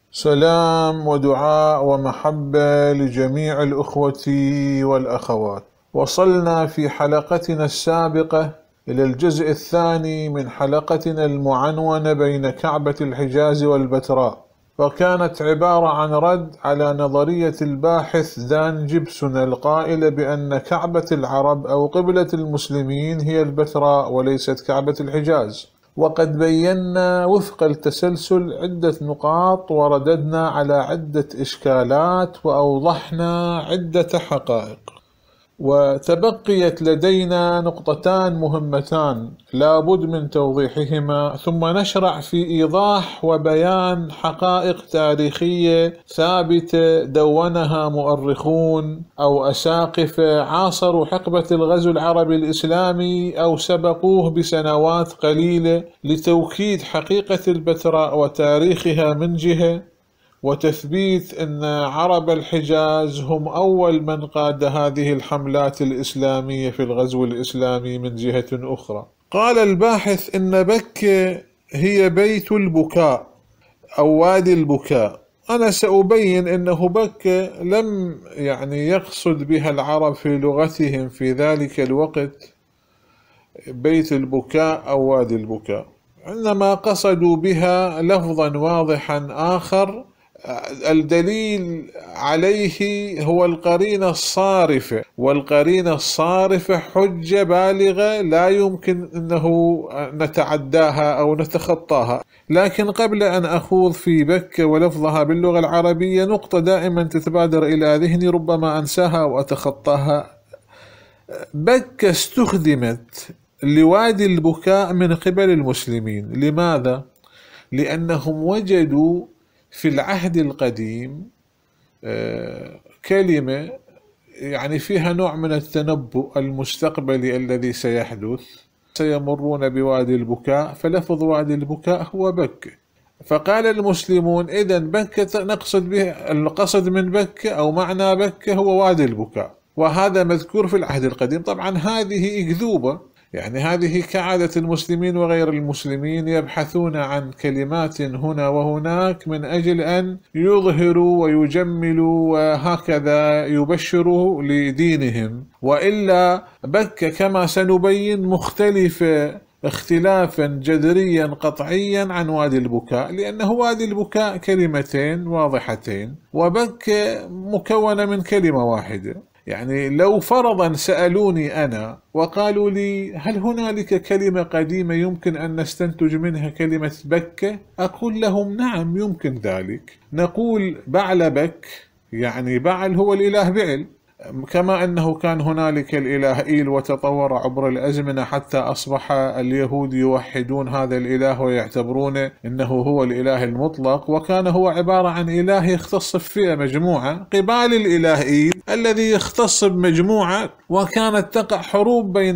سلام ودعاء ومحبة لجميع الأخوة والأخوات. وصلنا في حلقتنا السابقة إلى الجزء الثاني من حلقتنا المعنونة بين كعبة الحجاز والبتراء، وكانت عبارة عن رد على نظرية الباحث دان جيبسون القائلة بأن كعبة العرب أو قبلة المسلمين هي البتراء وليست كعبة الحجاز. وقد بينا وفق التسلسل عدة نقاط، ورددنا على عدة إشكالات، وأوضحنا عدة حقائق. وتبقيت لدينا نقطتان مهمتان لابد من توضيحهما، ثم نشرع في إيضاح وبيان حقائق تاريخية ثابتة دونها مؤرخون أو أساقفة عاصروا حقبة الغزو العربي الإسلامي أو سبقوه بسنوات قليلة، لتوكيد حقيقة البتراء وتاريخها من جهة، وتثبيت أن عرب الحجاز هم أول من قاد هذه الحملات الإسلامية في الغزو الإسلامي من جهة أخرى. قال الباحث إن بكة هي بيت البكاء أو وادي البكاء. أنا سأبين أنه بكة لم يقصد بها العرب في لغتهم في ذلك الوقت بيت البكاء أو وادي البكاء، إنما قصدوا بها لفظا واضحا آخر الدليل عليه هو القرينة الصارفة، والقرينة الصارفة حجة بالغة لا يمكن أنه نتعداها أو نتخطاها. لكن قبل أن أخوض في بكة ولفظها باللغة العربية، نقطة دائما تتبادر إلى ذهني ربما أنساها وأتخطاها. بكة استخدمت لوادي البكاء من قبل المسلمين. لماذا؟ لأنهم وجدوا في العهد القديم كلمة فيها نوع من التنبؤ المستقبلي الذي سيحدث، سيمرون بوادي البكاء، فلفظ وادي البكاء هو بكة. فقال المسلمون إذن بكة نقصد بها، القصد من بكة أو معنى بكة هو وادي البكاء، وهذا مذكور في العهد القديم. طبعا هذه أكذوبة، هذه كعادة المسلمين وغير المسلمين، يبحثون عن كلمات هنا وهناك من أجل أن يظهروا ويجملوا وهكذا يبشروا لدينهم. وإلا بكة كما سنبين مختلفة اختلافا جذريا قطعيا عن وادي البكاء، لأنه وادي البكاء كلمتين واضحتين، وبكة مكونة من كلمة واحدة. لو فرضا سألوني أنا وقالوا لي هل هنالك كلمة قديمة يمكن أن نستنتج منها كلمة بكة، أقول لهم نعم يمكن ذلك. نقول بعل بعل هو الإله بعل، كما أنه كان هنالك الإله إيل وتطور عبر الأزمنة حتى أصبح اليهود يوحدون هذا الإله ويعتبرونه أنه هو الإله المطلق، وكان هو عبارة عن إله يختص بفئة مجموعة قبال الإله إيل الذي يختص بمجموعة، وكانت تقع حروب بين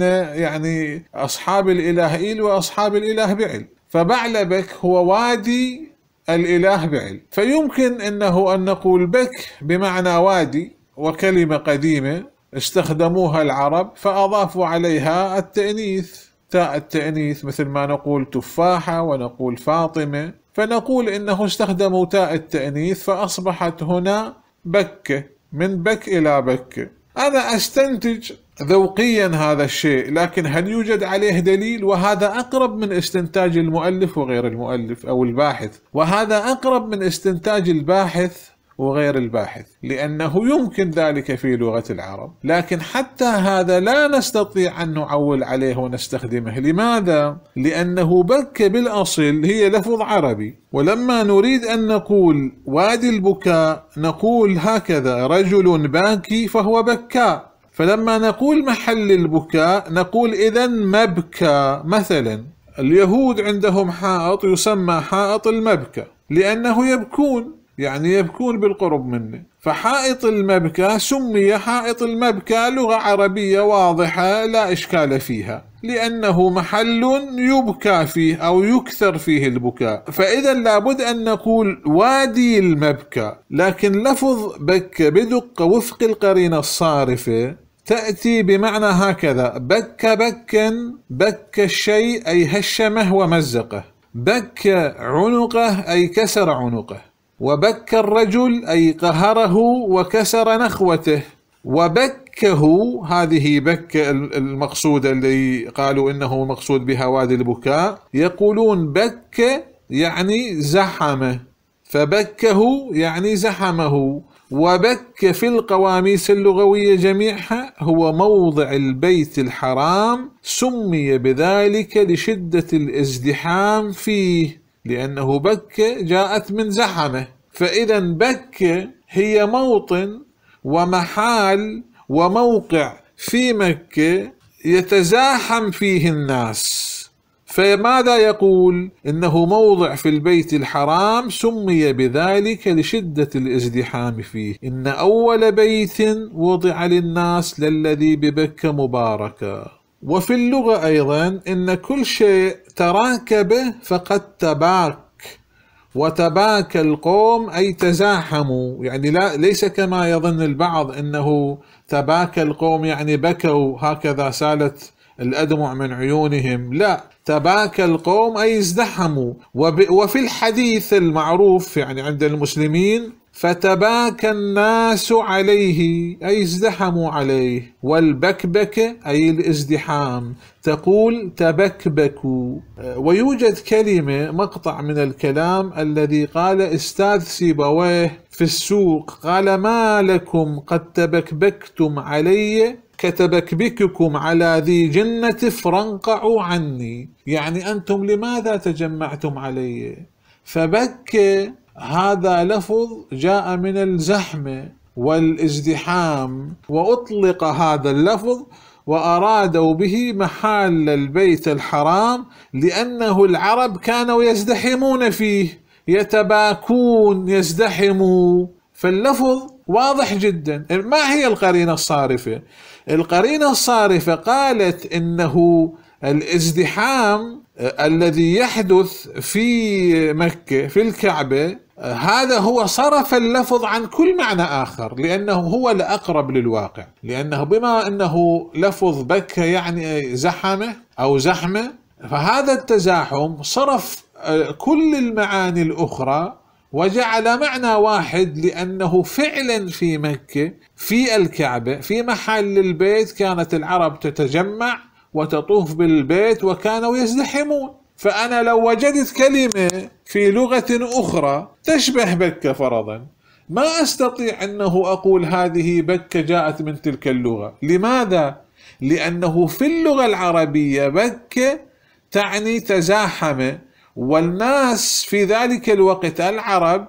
أصحاب الإله إيل وأصحاب الإله بعل. فبعل هو وادي الإله بعل، فيمكن أن نقول بك بمعنى وادي، وكلمة قديمة استخدموها العرب فأضافوا عليها التأنيث، تاء التأنيث، مثل ما نقول تفاحة ونقول فاطمة، فنقول إنه استخدموا تاء التأنيث فأصبحت هنا بكة، من بك إلى بكة. أنا أستنتج ذوقيا هذا الشيء، لكن هل يوجد عليه دليل؟ وهذا أقرب من استنتاج المؤلف وغير المؤلف أو الباحث، وهذا أقرب من استنتاج الباحث وغير الباحث، لأنه يمكن ذلك في لغة العرب، لكن حتى هذا لا نستطيع أن نعول عليه ونستخدمه. لماذا؟ لأنه بكة بالأصل هي لفظ عربي، ولما نريد أن نقول وادي البكاء نقول هكذا: رجل باكي فهو بكاء. فلما نقول محل البكاء نقول إذن مبكى. مثلا اليهود عندهم حائط يسمى حائط المبكى لأنه يبكون، يبكون بالقرب منه، فحائط المبكى سمي حائط المبكى لغة عربية واضحة لا إشكال فيها، لأنه محل يبكى فيه أو يكثر فيه البكاء. فإذا لابد أن نقول وادي المبكى، لكن لفظ بكة بدقة وفق القرينة الصارفة تأتي بمعنى هكذا: بك بكا، بك الشيء أي هشمه ومزقه، بك عنقه أي كسر عنقه. وبك الرجل أي قهره وكسر نخوته. وبكه، هذه بك المقصود اللي قالوا إنه مقصود بها وادي البكاء، يقولون بك يعني زحمه، فبكه يعني زحمه. وبك في القواميس اللغوية جميعها هو موضع البيت الحرام، سمي بذلك لشدة الازدحام فيه، لأنه بك جاءت من زحمه. فإذا بك هي موطن ومحال وموقع في مكة يتزاحم فيه الناس. فماذا يقول؟ إنه موضع في البيت الحرام سمي بذلك لشدة الازدحام فيه. إن أول بيت وضع للناس للذي ببكة مباركا. وفي اللغة أيضا إن كل شيء تراكب فقد تباك، وتباك القوم أي تزاحموا، يعني ليس كما يظن البعض أنه تباك القوم يعني بكوا هكذا سالت الأدمع من عيونهم، لا، تباك القوم أي ازدحموا. وفي الحديث المعروف يعني عند المسلمين فتباك الناس عليه أي ازدحموا عليه. والبكبك أي الازدحام، تقول تبكبكوا. ويوجد كلمة مقطع من الكلام الذي قال أستاذ سيبويه في السوق، قال ما لكم قد تبكبكتم علي كتبكبككم على ذي جنة فرنقعوا عني، يعني أنتم لماذا تجمعتم علي؟ فبك هذا لفظ جاء من الزحمة والازدحام، وأطلق هذا اللفظ وأرادوا به محل البيت الحرام، لأنه العرب كانوا يزدحمون فيه، يتباكون، يزدحموا. فاللفظ واضح جدا. ما هي القرينة الصارفة؟ القرينة الصارفة قالت إنه الازدحام الذي يحدث في مكة في الكعبة هذا هو صرف اللفظ عن كل معنى آخر، لأنه هو الأقرب للواقع، لأنه بما أنه لفظ بكة يعني زحمة أو زحمة، فهذا التزاحم صرف كل المعاني الأخرى وجعل معنى واحد، لأنه فعلا في مكة في الكعبة في محل البيت كانت العرب تتجمع وتطوف بالبيت وكانوا يزدحمون. فأنا لو وجدت كلمة في لغة أخرى تشبه بكة فرضا، ما أستطيع أنه أقول هذه بكة جاءت من تلك اللغة. لماذا؟ لأنه في اللغة العربية بكة تعني تزاحم، والناس في ذلك الوقت العرب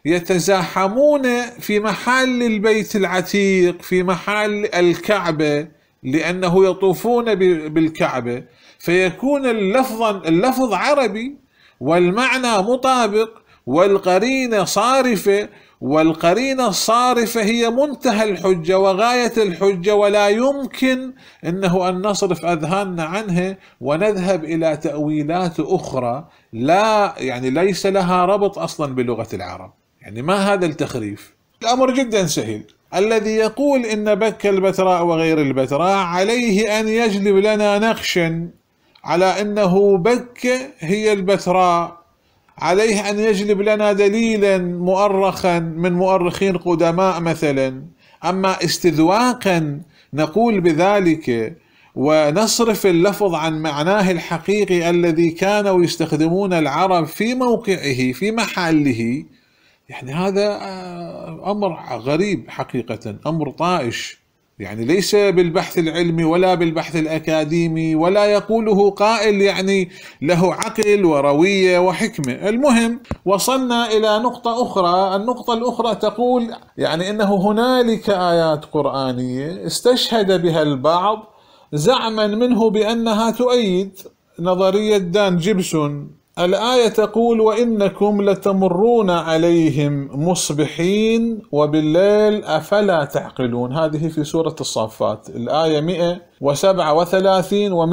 يتزاحمون في محل البيت العتيق في محل الكعبة، لأنه يطوفون بالكعبة، فيكون اللفظ عربي والمعنى مطابق والقرينة صارفة، والقرينة الصارفة هي منتهى الحجة وغاية الحجة، ولا يمكن أنه أن نصرف أذهاننا عنها ونذهب إلى تأويلات أخرى لا يعني ليس لها ربط أصلا بلغة العرب. يعني ما هذا التخريف؟ الأمر جدا سهل. الذي يقول إن بك البتراء وغير البتراء عليه أن يجلب لنا نقشا على أنه بك هي البتراء، عليه أن يجلب لنا دليلا مؤرخا من مؤرخين قدماء مثلا. أما استذواقا نقول بذلك ونصرف اللفظ عن معناه الحقيقي الذي كانوا يستخدمون العرب في موقعه في محله، يعني هذا أمر غريب حقيقة، أمر طائش، يعني ليس بالبحث العلمي ولا بالبحث الأكاديمي، ولا يقوله قائل يعني له عقل وروية وحكمة. المهم وصلنا إلى نقطة أخرى. النقطة الأخرى تقول يعني إنه هنالك آيات قرآنية استشهد بها البعض زعما منه بأنها تؤيد نظرية دان جيبسون. الآية تقول وإنكم لتمرون عليهم مصبحين وبالليل أفلا تعقلون. هذه في سورة الصافات الآية 137 و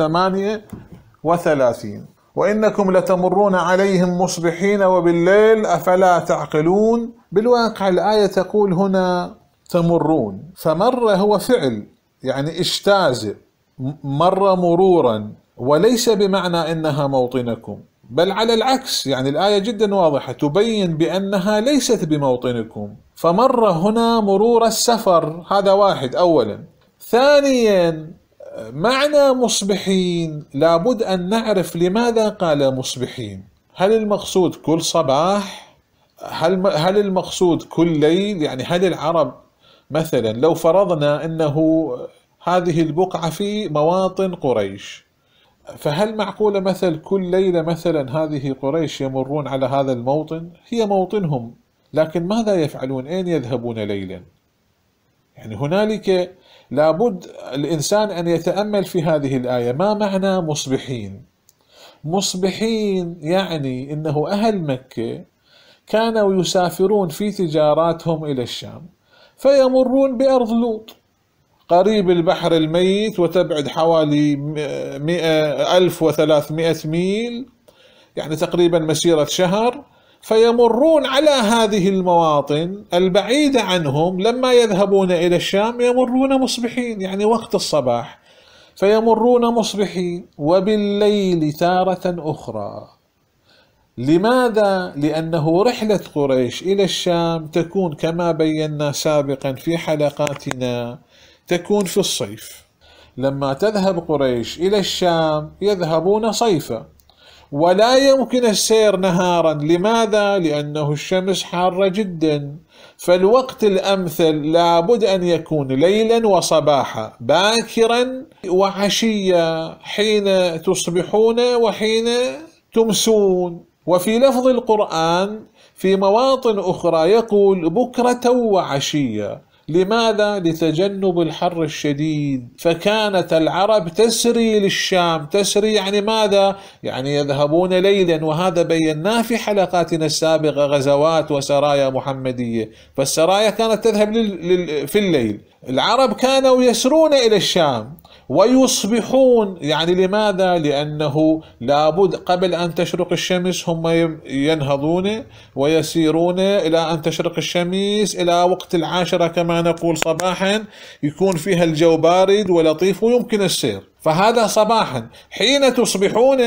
138. وإنكم لتمرون عليهم مصبحين وبالليل أفلا تعقلون. بالواقع الآية تقول هنا تمرون، فمر هو فعل يعني اجتاز، مر مرورا، وليس بمعنى إنها موطنكم. بل على العكس، يعني الآية جدا واضحة تبين بأنها ليست بموطنكم. فمر هنا مرور السفر، هذا واحد أولا. ثانيا، معنى مصبحين لابد أن نعرف لماذا قال مصبحين. هل المقصود كل صباح؟ هل المقصود كل ليل؟ يعني هل العرب مثلا لو فرضنا أنه هذه البقعة في مواطن قريش، فهل معقولة مثل كل ليلة مثلا هذه قريش يمرون على هذا الموطن؟ هي موطنهم، لكن ماذا يفعلون؟ أين يذهبون ليلا؟ يعني هنالك لابد الإنسان أن يتأمل في هذه الآية. ما معنى مصبحين؟ مصبحين يعني إنه أهل مكة كانوا يسافرون في تجاراتهم إلى الشام، فيمرون بأرض لوط قريب البحر الميت، وتبعد حوالي 1300 ميل، يعني تقريبا مسيرة شهر. فيمرون على هذه المواطن البعيدة عنهم، لما يذهبون إلى الشام يمرون مصبحين، يعني وقت الصباح، فيمرون مصبحين. وبالليل تارة أخرى. لماذا؟ لأنه رحلة قريش إلى الشام تكون كما بينا سابقا في حلقاتنا تكون في الصيف. لما تذهب قريش إلى الشام يذهبون صيفا، ولا يمكن السير نهارا. لماذا؟ لأنه الشمس حارة جدا. فالوقت الأمثل لابد أن يكون ليلا وصباحا، باكرا وعشيا، حين تصبحون وحين تمسون. وفي لفظ القرآن في مواطن أخرى يقول بكرة وعشيا. لماذا؟ لتجنب الحر الشديد. فكانت العرب تسري للشام. تسري يعني ماذا؟ يعني يذهبون ليلا، وهذا بيناه في حلقاتنا السابقة، غزوات وسرايا محمدية. فالسرايا كانت تذهب في الليل. العرب كانوا يسرون إلى الشام ويصبحون، يعني لماذا؟ لأنه لابد قبل أن تشرق الشمس هم ينهضون ويسيرون إلى أن تشرق الشمس إلى وقت 10 كما نقول صباحا، يكون فيها الجو بارد ولطيف ويمكن السير. فهذا صباحا. حين تصبحون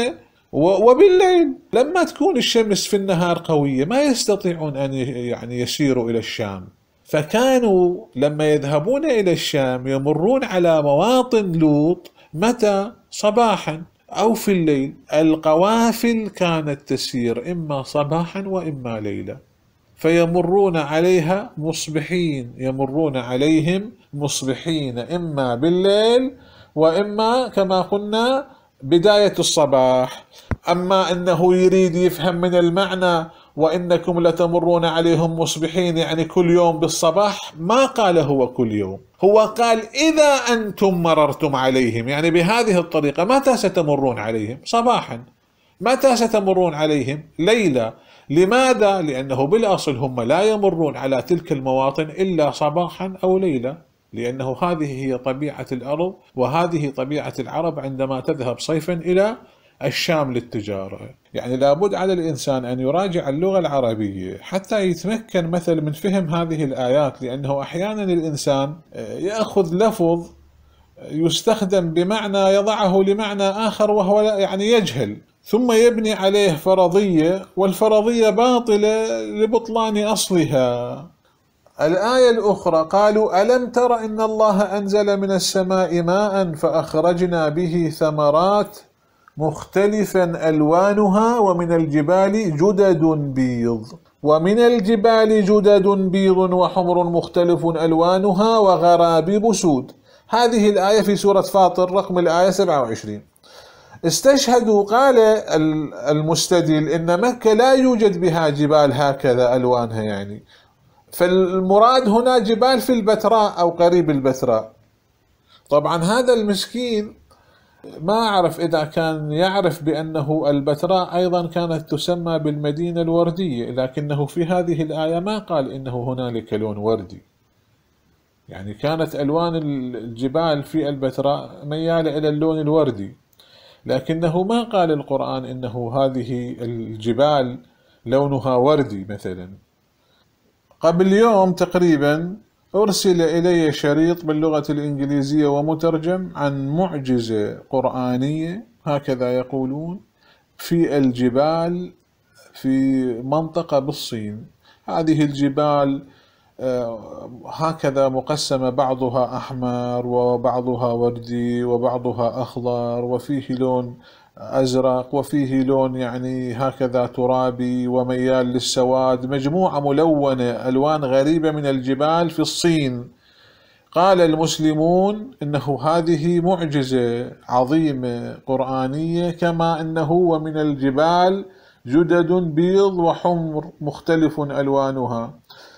وبالليل لما تكون الشمس في النهار قوية ما يستطيعون أن يعني يسيروا إلى الشام. فكانوا لما يذهبون إلى الشام يمرون على مواطن لوط متى؟ صباحا أو في الليل. القوافل كانت تسير إما صباحا وإما ليلا، فيمرون عليها مصبحين، يمرون عليهم مصبحين إما بالليل وإما كما قلنا بداية الصباح. أما أنه يريد يفهم من المعنى وإنكم لتمرون عليهم مصبحين يعني كل يوم بالصباح، ما قال هو كل يوم، هو قال إذا أنتم مررتم عليهم، يعني بهذه الطريقة. متى ستمرون عليهم؟ صباحا. متى ستمرون عليهم؟ ليلة. لماذا؟ لأنه بالأصل هم لا يمرون على تلك المواطن إلا صباحا أو ليلة، لأنه هذه هي طبيعة الأرض، وهذه طبيعة العرب عندما تذهب صيفا إلى الشام للتجارة. يعني لابد على الإنسان أن يراجع اللغة العربية حتى يتمكن مثل من فهم هذه الآيات، لأنه أحيانا الإنسان يأخذ لفظ يستخدم بمعنى يضعه لمعنى آخر وهو يعني يجهل، ثم يبني عليه فرضية، والفرضية باطلة لبطلان أصلها. الآية الأخرى قالوا ألم تر إن الله أنزل من السماء ماء فأخرجنا به ثمرات مختلفا ألوانها ومن الجبال جدد بيض وحمر مختلف ألوانها وغرابيب سود. هذه الآية في سورة فاطر رقم الآية 27. استشهدوا، قال المستدل إن مكة لا يوجد بها جبال هكذا ألوانها، يعني فالمراد هنا جبال في البتراء أو قريب البتراء. طبعا هذا المسكين ما أعرف إذا كان يعرف بأنه البتراء أيضا كانت تسمى بالمدينة الوردية، لكنه في هذه الآية ما قال إنه هنالك لون وردي. يعني كانت ألوان الجبال في البتراء ميالة إلى اللون الوردي، لكنه ما قال القرآن إنه هذه الجبال لونها وردي مثلا. قبل يوم تقريبا أرسل إلي شريط باللغة الإنجليزية ومترجم عن معجزة قرآنية، هكذا يقولون، في الجبال في منطقة بالصين. هذه الجبال هكذا مقسمة، بعضها أحمر وبعضها وردي وبعضها أخضر وفيه لون أزرق وفيه لون يعني هكذا ترابي وميال للسواد، مجموعة ملونة ألوان غريبة من الجبال في الصين. قال المسلمون إنه هذه معجزة عظيمة قرآنية، كما إنه ومن الجبال جدد بيض وحمر مختلف ألوانها.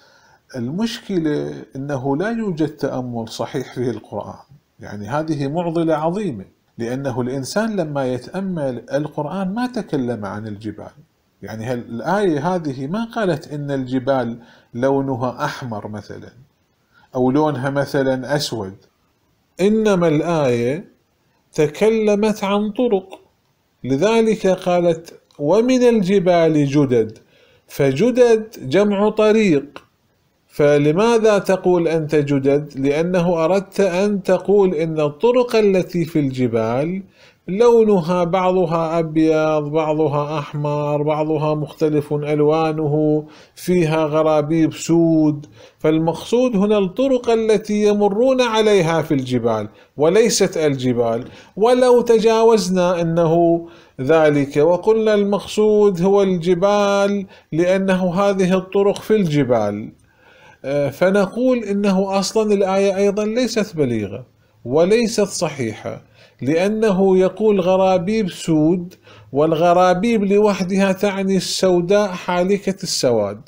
المشكلة إنه لا يوجد تأمل صحيح في القرآن، يعني هذه معضلة عظيمة، لأنه الإنسان لما يتأمل القرآن ما تكلم عن الجبال. يعني الآية هذه ما قالت إن الجبال لونها أحمر مثلا أو لونها مثلا أسود، إنما الآية تكلمت عن طرق، لذلك قالت ومن الجبال جدد، فجدد جمع طريق. فلماذا تقول أنت جدد؟ لأنه أردت أن تقول إن الطرق التي في الجبال لونها بعضها أبيض بعضها أحمر بعضها مختلف ألوانه، فيها غرابيب سود. فالمقصود هنا الطرق التي يمرون عليها في الجبال وليست الجبال. ولو تجاوزنا أنه ذلك وقلنا المقصود هو الجبال لأنه هذه الطرق في الجبال، فنقول إنه أصلا الآية أيضا ليست بليغة وليست صحيحة، لأنه يقول غرابيب سود، والغرابيب لوحدها تعني السوداء حالكة السواد،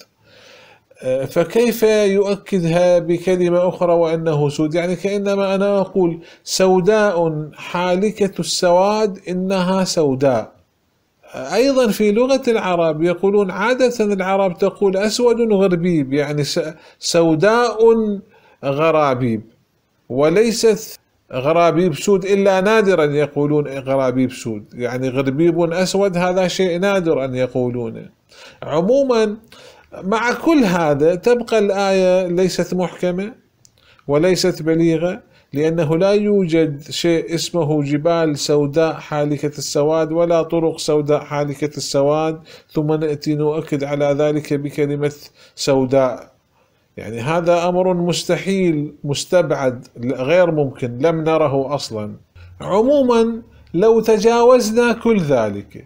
فكيف يؤكدها بكلمة أخرى وأنه سود؟ يعني كأنما أنا أقول سوداء حالكة السواد إنها سوداء. أيضا في لغة العرب يقولون عادة العرب تقول أسود غربيب، يعني سوداء غرابيب، وليست غرابيب سود، إلا نادرا يقولون غرابيب سود، يعني غربيب أسود هذا شيء نادر أن يقولونه. عموما مع كل هذا تبقى الآية ليست محكمة وليست بليغة، لأنه لا يوجد شيء اسمه جبال سوداء حالكة السواد ولا طرق سوداء حالكة السواد ثم نأتي نؤكد على ذلك بكلمة سوداء. يعني هذا أمر مستحيل مستبعد غير ممكن، لم نره أصلا. عموما لو تجاوزنا كل ذلك،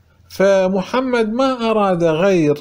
فمحمد ما أراد غير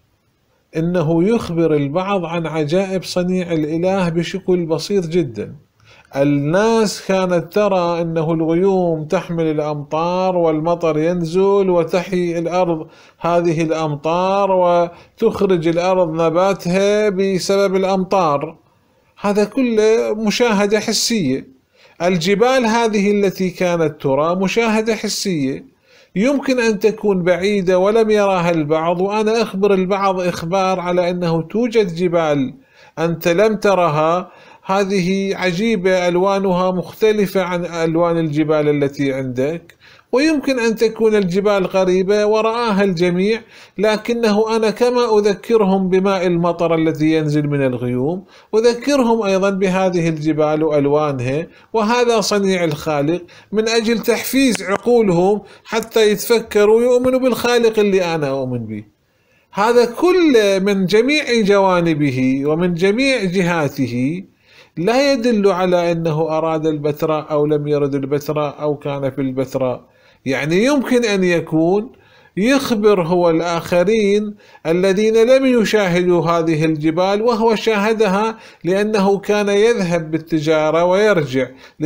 إنه يخبر البعض عن عجائب صنيع الإله بشكل بسيط جدا. الناس كانت ترى أنه الغيوم تحمل الأمطار والمطر ينزل وتحيي الأرض هذه الأمطار وتخرج الأرض نباتها بسبب الأمطار، هذا كله مشاهدة حسية. الجبال هذه التي كانت ترى مشاهدة حسية، يمكن أن تكون بعيدة ولم يراها البعض، وأنا أخبر البعض إخبار على أنه توجد جبال أنت لم ترها، هذه عجيبة ألوانها مختلفة عن ألوان الجبال التي عندك، ويمكن أن تكون الجبال قريبة ورآها الجميع، لكنه أنا كما أذكرهم بماء المطر الذي ينزل من الغيوم أذكرهم أيضا بهذه الجبال وألوانها، وهذا صنيع الخالق من أجل تحفيز عقولهم حتى يتفكروا ويؤمنوا بالخالق اللي أنا أؤمن به. هذا كله من جميع جوانبه ومن جميع جهاته لا يدل على أنه أراد البتراء أو لم يرد البتراء أو كان في البتراء. يعني يمكن أن يكون يخبر هو الآخرين الذين لم يشاهدوا هذه الجبال، وهو لأنه كان يذهب بالتجارة ويرجع،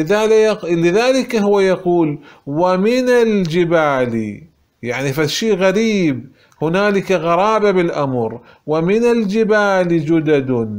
لذلك هو يقول ومن الجبال، يعني فالشيء غريب، هنالك غرابة بالأمر، ومن الجبال جدد.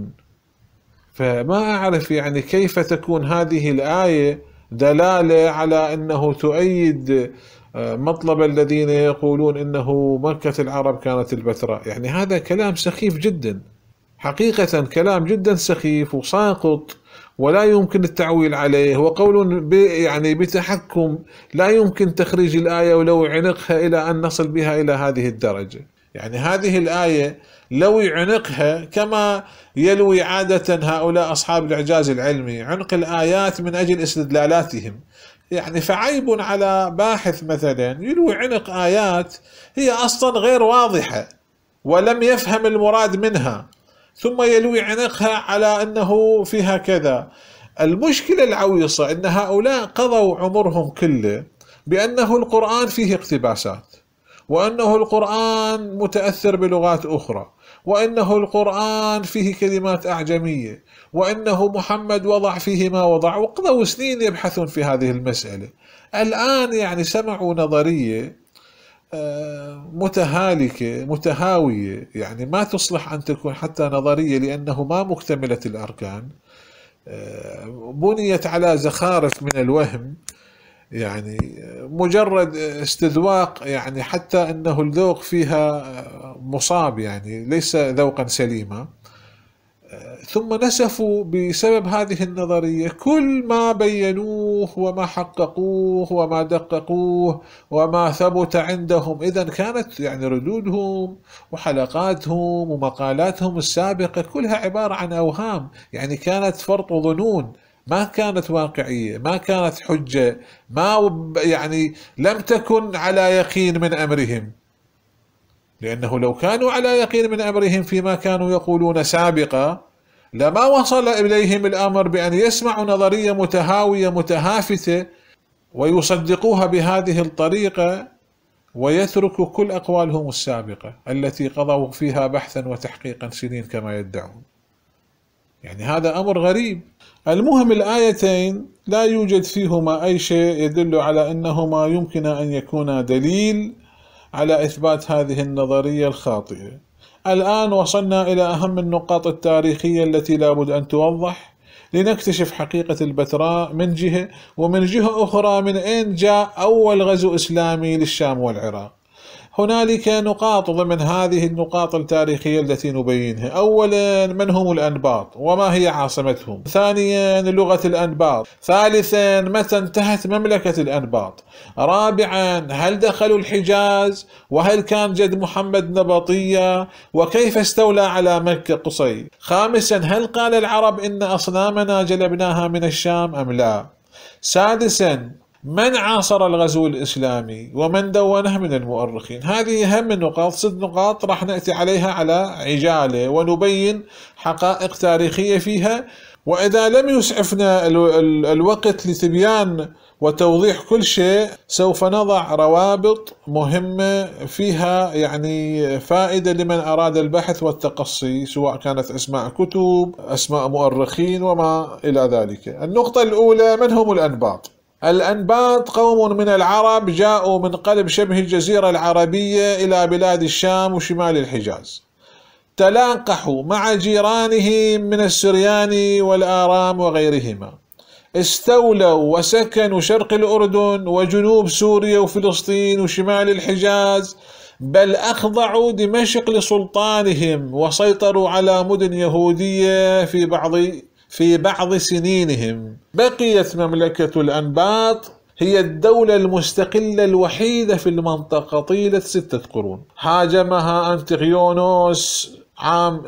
فما أعرف يعني كيف تكون هذه الآية دلالة على أنه تؤيد مطلب الذين يقولون أنه مكة العرب كانت البتراء. يعني هذا كلام سخيف جدا، حقيقة كلام جدا سخيف وساقط ولا يمكن التعويل عليه، وقول يعني بتحكم لا يمكن تخريج الآية ولو عنقها إلى أن نصل بها إلى هذه الدرجة. يعني هذه الآية لو عنقها كما يلوي عادة هؤلاء أصحاب الإعجاز العلمي، عنق الآيات من أجل استدلالاتهم، يعني فعيب على باحث مثلا يلوي عنق آيات هي أصلا غير واضحة ولم يفهم المراد منها، ثم يلوي عنقها على أنه فيها كذا. المشكلة العويصة أن هؤلاء قضوا عمرهم كله بأنه القرآن فيه اقتباسات، وأنه القرآن متأثر بلغات أخرى، وأنه القرآن فيه كلمات أعجمية، وأنه محمد وضع فيه ما وضع، وقضوا سنين يبحثون في هذه المسألة. الآن يعني سمعوا نظرية متهالكة متهاوية، يعني ما تصلح أن تكون حتى نظرية لأنه ما مكتملة الأركان، بنيت على زخارف من الوهم، يعني مجرد استذواق، يعني حتى أنه الذوق فيها مصاب، يعني ليس ذوقا سليما. ثم نسفوا بسبب هذه النظرية كل ما بينوه وما حققوه وما دققوه وما ثبت عندهم. إذا كانت يعني ردودهم وحلقاتهم ومقالاتهم السابقة كلها عبارة عن أوهام، يعني كانت فرط ظنون، ما كانت واقعية، ما كانت حجة، ما يعني لم تكن على يقين من أمرهم، لأنه لو كانوا على يقين من أمرهم فيما كانوا يقولون سابقا لما وصل إليهم الأمر بأن يسمعوا نظرية متهاوية متهافتة ويصدقوها بهذه الطريقة ويتركوا كل أقوالهم السابقة التي قضوا فيها بحثا وتحقيقا سنين كما يدعون. يعني هذا أمر غريب. المهم الآيتين لا يوجد فيهما أي شيء يدل على أنهما يمكن أن يكونا دليل على إثبات هذه النظرية الخاطئة. الآن وصلنا إلى أهم النقاط التاريخية التي لابد أن توضح لنكتشف حقيقة البتراء من جهة، ومن جهة أخرى من أين جاء أول غزو إسلامي للشام والعراق. هنالك نقاط ضمن هذه النقاط التاريخية التي نبينها. أولا، من هم الأنباط وما هي عاصمتهم؟ ثانيا، لغة الأنباط. ثالثا، متى انتهت مملكة الأنباط؟ رابعا، هل دخلوا الحجاز؟ وهل كان جد محمد نبطية؟ وكيف استولى على مكة قصي؟ خامسا، هل قال العرب إن أصنامنا جلبناها من الشام أم لا؟ سادسا، من عاصر الغزو الإسلامي ومن دونه من المؤرخين؟ هذه أهم النقاط، 6 نقاط راح نأتي عليها على عجالة ونبين حقائق تاريخية فيها. وإذا لم يسعفنا الوقت لتبيان وتوضيح كل شيء سوف نضع روابط مهمة فيها يعني فائدة لمن أراد البحث والتقصي، سواء كانت أسماء كتب، أسماء مؤرخين وما إلى ذلك. النقطة الأولى، من هم الأنباط؟ الأنباط قوم من العرب جاءوا من قلب شبه الجزيرة العربية إلى بلاد الشام وشمال الحجاز، تلاقحوا مع جيرانهم من السريان والآرام وغيرهما، استولوا وسكنوا شرق الأردن وجنوب سوريا وفلسطين وشمال الحجاز، بل أخضعوا دمشق لسلطانهم وسيطروا على مدن يهودية في بعض سنينهم. بقيت مملكة الأنباط هي الدولة المستقلة الوحيدة في المنطقة طيلة 6 قرون. هاجمها أنطيغيونوس عام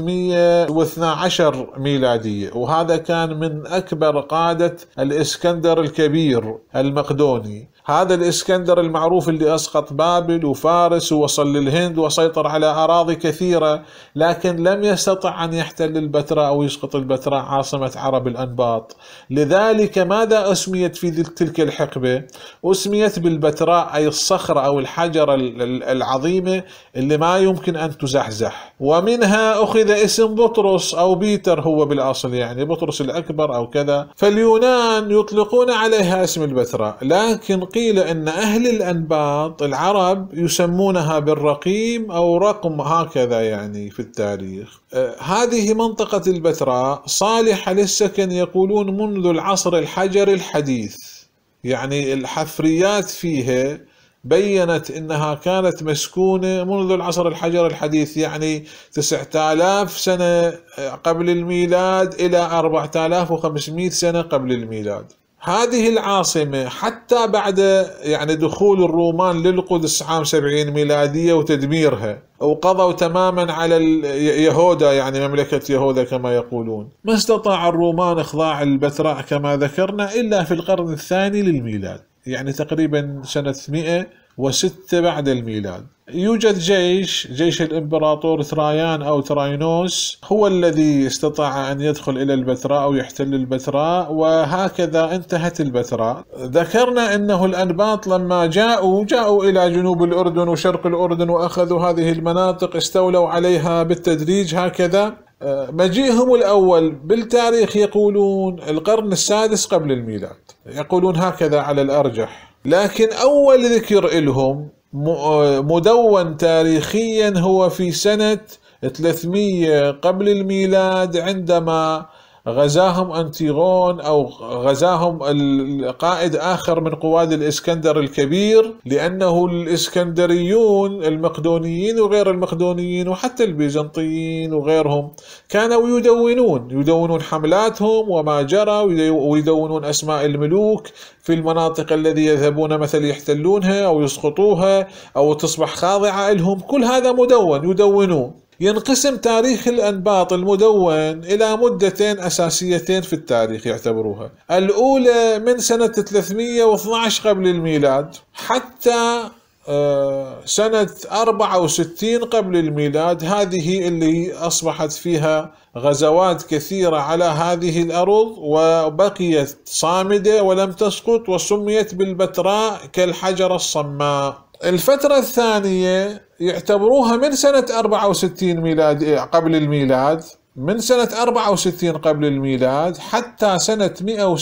312 ميلادية، وهذا كان من أكبر قادة الإسكندر الكبير المقدوني. هذا الإسكندر المعروف اللي أسقط بابل وفارس ووصل للهند وسيطر على أراضي كثيرة، لكن لم يستطع أن يحتل البتراء أو يسقط البتراء عاصمة عرب الأنباط. لذلك ماذا أسميت في تلك الحقبة؟ أسميت بالبتراء، أي الصخرة أو الحجر العظيمة اللي ما يمكن أن تزحزح. ومنها أخذ اسم بطرس أو بيتر، هو بالأصل يعني بطرس الأكبر أو كذا. فاليونان يطلقون عليها اسم البتراء، لكن قيل أن أهل الأنباط العرب يسمونها بالرقيم أو رقم، هكذا يعني في التاريخ. هذه منطقة البتراء صالحة للسكن يقولون منذ العصر الحجري الحديث، يعني الحفريات فيها بيّنت أنها كانت مسكونة منذ العصر الحجري الحديث، يعني 9000 سنة قبل الميلاد إلى 4500 سنة قبل الميلاد. هذه العاصمة حتى بعد يعني دخول الرومان للقدس عام 70 ميلادية وتدميرها، وقضوا تماما على يهوذا، يعني مملكة يهوذا كما يقولون، ما استطاع الرومان إخضاع البتراء كما ذكرنا إلا في القرن الثاني للميلاد، يعني تقريبا سنة 106 بعد الميلاد. يوجد جيش الإمبراطور ترايان أو تراينوس هو الذي استطاع أن يدخل إلى البتراء أو يحتل البتراء، وهكذا انتهت البتراء. ذكرنا أنه الأنباط لما جاءوا إلى جنوب الأردن وشرق الأردن وأخذوا هذه المناطق، استولوا عليها بالتدريج هكذا. مجيئهم الأول بالتاريخ يقولون القرن السادس قبل الميلاد، يقولون هكذا على الأرجح، لكن أول ذكر إلهم مدون تاريخيا هو في سنة 300 قبل الميلاد، عندما غزاهم أنتيغون أو غزاهم القائد آخر من قواد الإسكندر الكبير، لأنه الإسكندريون المقدونيين وغير المقدونيين وحتى البيزنطيين وغيرهم كانوا يدونون حملاتهم وما جرى، ويدونون أسماء الملوك في المناطق الذي يذهبون مثل يحتلونها أو يسقطوها أو تصبح خاضعة لهم، كل هذا يدونون. ينقسم تاريخ الأنباط المدون إلى مدتين أساسيتين في التاريخ يعتبروها. الأولى من سنة 312 قبل الميلاد حتى سنة 64 قبل الميلاد، هذه اللي أصبحت فيها غزوات كثيرة على هذه الأرض وبقيت صامدة ولم تسقط، وسميت بالبتراء كالحجر الصماء. الفترة الثانية يعتبروها من سنة 64 قبل الميلاد، من سنة 64 قبل الميلاد حتى سنة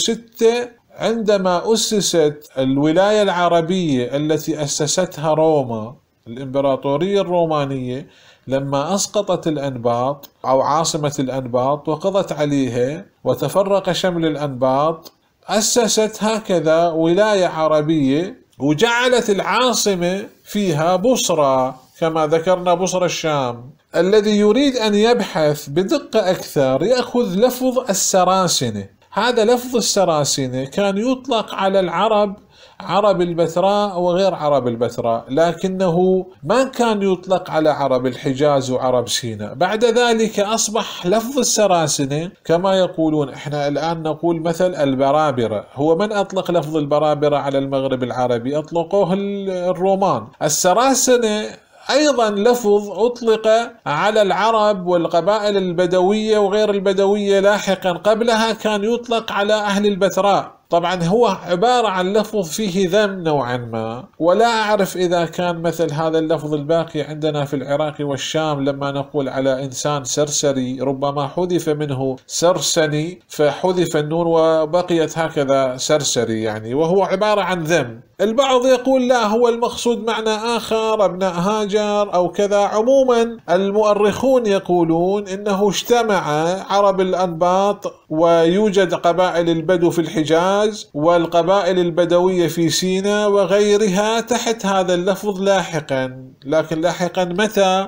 106 عندما أسست الولاية العربية التي أسستها روما، الإمبراطورية الرومانية، لما أسقطت الأنباط أو عاصمة الأنباط وقضت عليها وتفرق شمل الأنباط، أسست هكذا ولاية عربية وجعلت العاصمة فيها بصرى كما ذكرنا، بصرى الشام. الذي يريد أن يبحث بدقة أكثر يأخذ لفظ السراسنة. هذا لفظ السراسنة كان يطلق على العرب، عرب البتراء وغير عرب البتراء، لكنه ما كان يطلق على عرب الحجاز وعرب سيناء. بعد ذلك أصبح لفظ السراسنة كما يقولون، احنا الآن نقول مثل البرابرة. هو من أطلق لفظ البرابرة على المغرب العربي؟ أطلقوه الرومان. السراسنة أيضا لفظ أطلق على العرب والقبائل البدوية وغير البدوية لاحقا، قبلها كان يطلق على أهل البتراء. طبعا هو عبارة عن لفظ فيه ذم نوعا ما، ولا أعرف إذا كان مثل هذا اللفظ الباقي عندنا في العراق والشام، لما نقول على إنسان سرسري ربما حذف منه سرسني فحذف النون وبقيت هكذا سرسري، يعني وهو عبارة عن ذم. البعض يقول لا، هو المقصود معنى آخر، أبناء هاجر أو كذا. عموما المؤرخون يقولون إنه اجتمع عرب الأنباط ويوجد قبائل البدو في الحجاز والقبائل البدوية في سيناء وغيرها تحت هذا اللفظ لاحقا. لكن لاحقا متى؟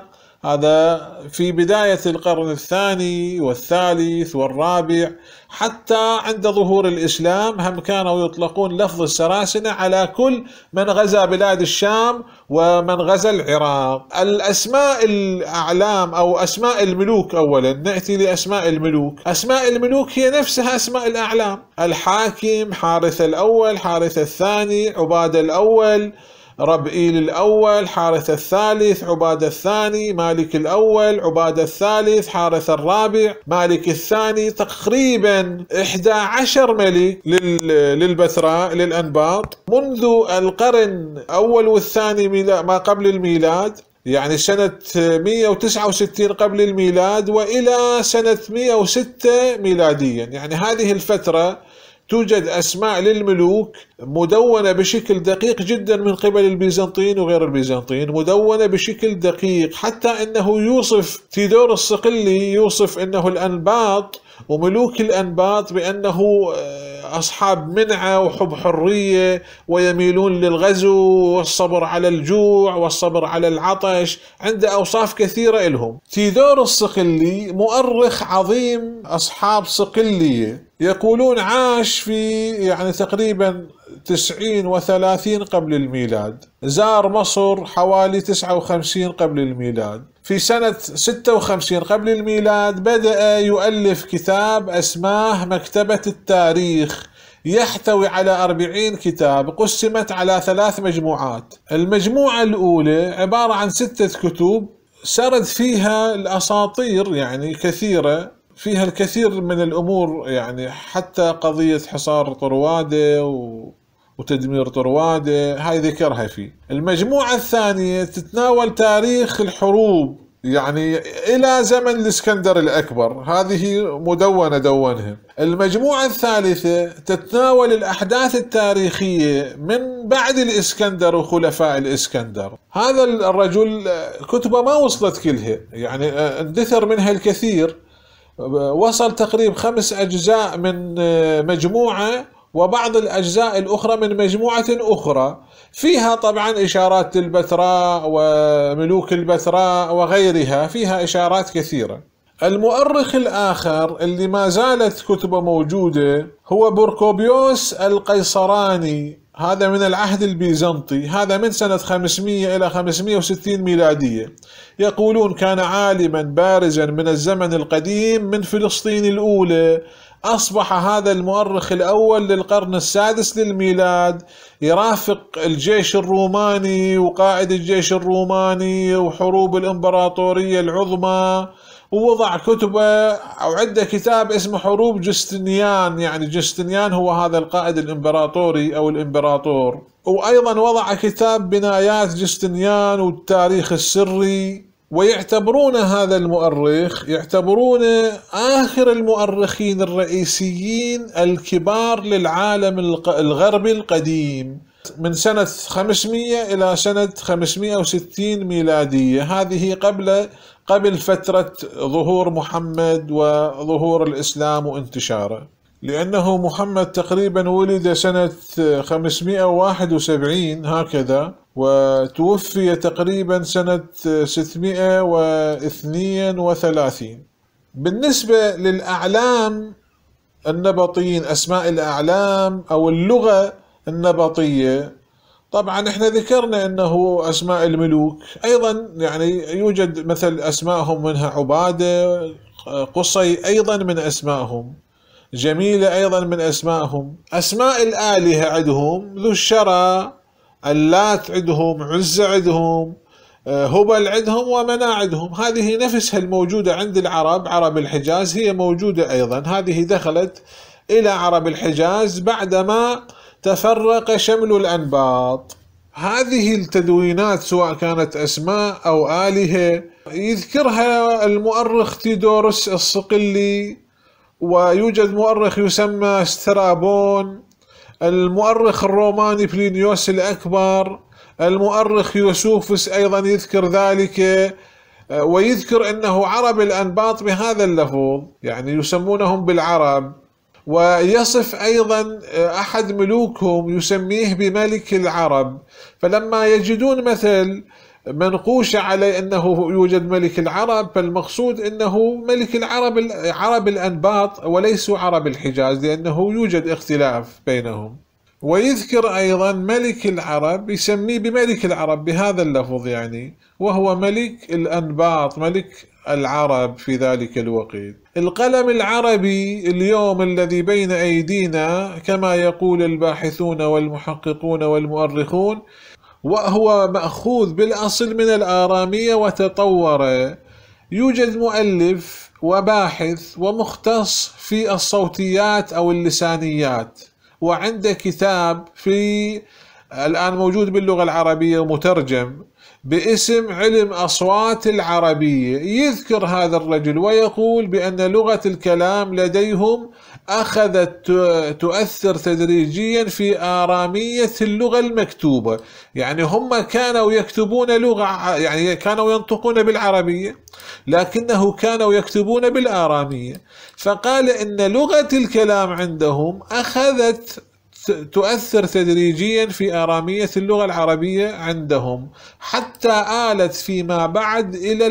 هذا في بداية القرن الثاني والثالث والرابع، حتى عند ظهور الإسلام هم كانوا يطلقون لفظ السراسنة على كل من غزا بلاد الشام ومن غزا العراق. الأسماء الأعلام أو أسماء الملوك، أولا نأتي لأسماء الملوك. أسماء الملوك هي نفسها أسماء الأعلام: الحاكم، حارث الأول، حارث الثاني، عبادة الأول، ربئيل الأول، حارث الثالث، عبادة الثاني، مالك الأول، عبادة الثالث، حارث الرابع، مالك الثاني. تقريبا 11 ملك للبتراء للأنباط منذ القرن الأول والثاني ما قبل الميلاد، يعني سنة 169 قبل الميلاد وإلى سنة 106 ميلاديا. يعني هذه الفترة توجد أسماء للملوك مدونة بشكل دقيق جدا من قبل البيزنطيين وغير البيزنطيين، مدونة بشكل دقيق، حتى أنه يوصف تيودور الصقلي يوصف أنه الأنباط وملوك الأنباط بأنه أصحاب منعة وحب حرية ويميلون للغزو والصبر على الجوع والصبر على العطش، عنده أوصاف كثيرة لهم. تيودور الصقلي مؤرخ عظيم أصحاب صقلية، يقولون عاش في يعني تقريبا 90 و30 قبل الميلاد، زار مصر حوالي 59 قبل الميلاد. في سنة 56 قبل الميلاد بدأ يؤلف كتاب اسماه مكتبة التاريخ، يحتوي على 40 كتاب قسمت على 3 مجموعات. المجموعة الأولى عبارة عن 6 كتب سرد فيها الأساطير يعني كثيرة، فيها الكثير من الأمور، يعني حتى قضية حصار طروادة وتدمير طروادة هاي ذكرها فيه. المجموعة الثانية تتناول تاريخ الحروب يعني إلى زمن الإسكندر الأكبر، هذه مدونة دونها. المجموعة الثالثة تتناول الأحداث التاريخية من بعد الإسكندر وخلفاء الإسكندر. هذا الرجل كتبه ما وصلت كلها، يعني اندثر منها الكثير، وصل تقريبا 5 أجزاء من مجموعة، وبعض الأجزاء الأخرى من مجموعة أخرى، فيها طبعا إشارات البتراء وملوك البتراء وغيرها، فيها إشارات كثيرة. المؤرخ الآخر اللي ما زالت كتبه موجودة هو بوركوبيوس القيصراني، هذا من العهد البيزنطي، هذا من سنة 500 إلى 560 ميلادية. يقولون كان عالما بارزا من الزمن القديم من فلسطين الأولى. أصبح هذا المؤرخ الأول للقرن السادس للميلاد يرافق الجيش الروماني وقائد الجيش الروماني وحروب الإمبراطورية العظمى، ووضع كتبه أو عنده كتاب اسمه حروب جستنيان، يعني جستنيان هو هذا القائد الإمبراطوري أو الإمبراطور. وأيضا وضع كتاب بنايات جستنيان والتاريخ السري. ويعتبرون هذا المؤرخ، يعتبرون آخر المؤرخين الرئيسيين الكبار للعالم الغربي القديم، من سنة 500 إلى سنة 560 ميلادية. هذه قبل فترة ظهور محمد وظهور الإسلام وانتشاره، لأنه محمد تقريبا ولد سنة 571 هكذا، وتوفي تقريبا سنة 632. بالنسبة للأعلام النبطيين، أسماء الأعلام أو اللغة النبطية، طبعا احنا ذكرنا انه اسماء الملوك ايضا يعني يوجد مثل اسماءهم، منها عبادة، قصي ايضا من اسمائهم، جميلة ايضا من اسمائهم. اسماء الالهة عندهم ذو الشرى، اللات عندهم، عزة عندهم، هبل عندهم، ومناع عندهم. هذه نفسها الموجودة عند العرب، عرب الحجاز، هي موجودة ايضا. هذه دخلت الى عرب الحجاز بعدما تفرق شمل الأنباط. هذه التدوينات سواء كانت أسماء أو آلهة يذكرها المؤرخ تيودوروس الصقلي، ويوجد مؤرخ يسمى سترابون، المؤرخ الروماني بلينيوس الأكبر، المؤرخ يوسوفس أيضا يذكر ذلك، ويذكر أنه عرب الأنباط بهذا اللفظ، يعني يسمونهم بالعرب. ويصف أيضا أحد ملوكهم يسميه بملك العرب، فلما يجدون مثل منقوشة على أنه يوجد ملك العرب، فالمقصود أنه ملك العرب عرب الأنباط وليسوا عرب الحجاز، لأنه يوجد اختلاف بينهم. ويذكر أيضا ملك العرب يسميه بملك العرب بهذا اللفظ، يعني وهو ملك الأنباط، ملك العرب في ذلك الوقت. القلم العربي اليوم الذي بين أيدينا كما يقول الباحثون والمحققون والمؤرخون، وهو مأخوذ بالأصل من الآرامية وتطور. يوجد مؤلف وباحث ومختص في الصوتيات أو اللسانيات، وعنده كتاب الآن موجود باللغة العربية ومترجم باسم علم أصوات العربية. يذكر هذا الرجل ويقول بأن لغة الكلام لديهم أخذت تؤثر تدريجيا في آرامية اللغة المكتوبة، يعني هم كانوا يكتبون لغة، يعني كانوا ينطقون بالعربية لكنه كانوا يكتبون بالآرامية. فقال إن لغة الكلام عندهم أخذت تؤثر تدريجيا في آرامية اللغة العربية عندهم، حتى آلت فيما بعد إلى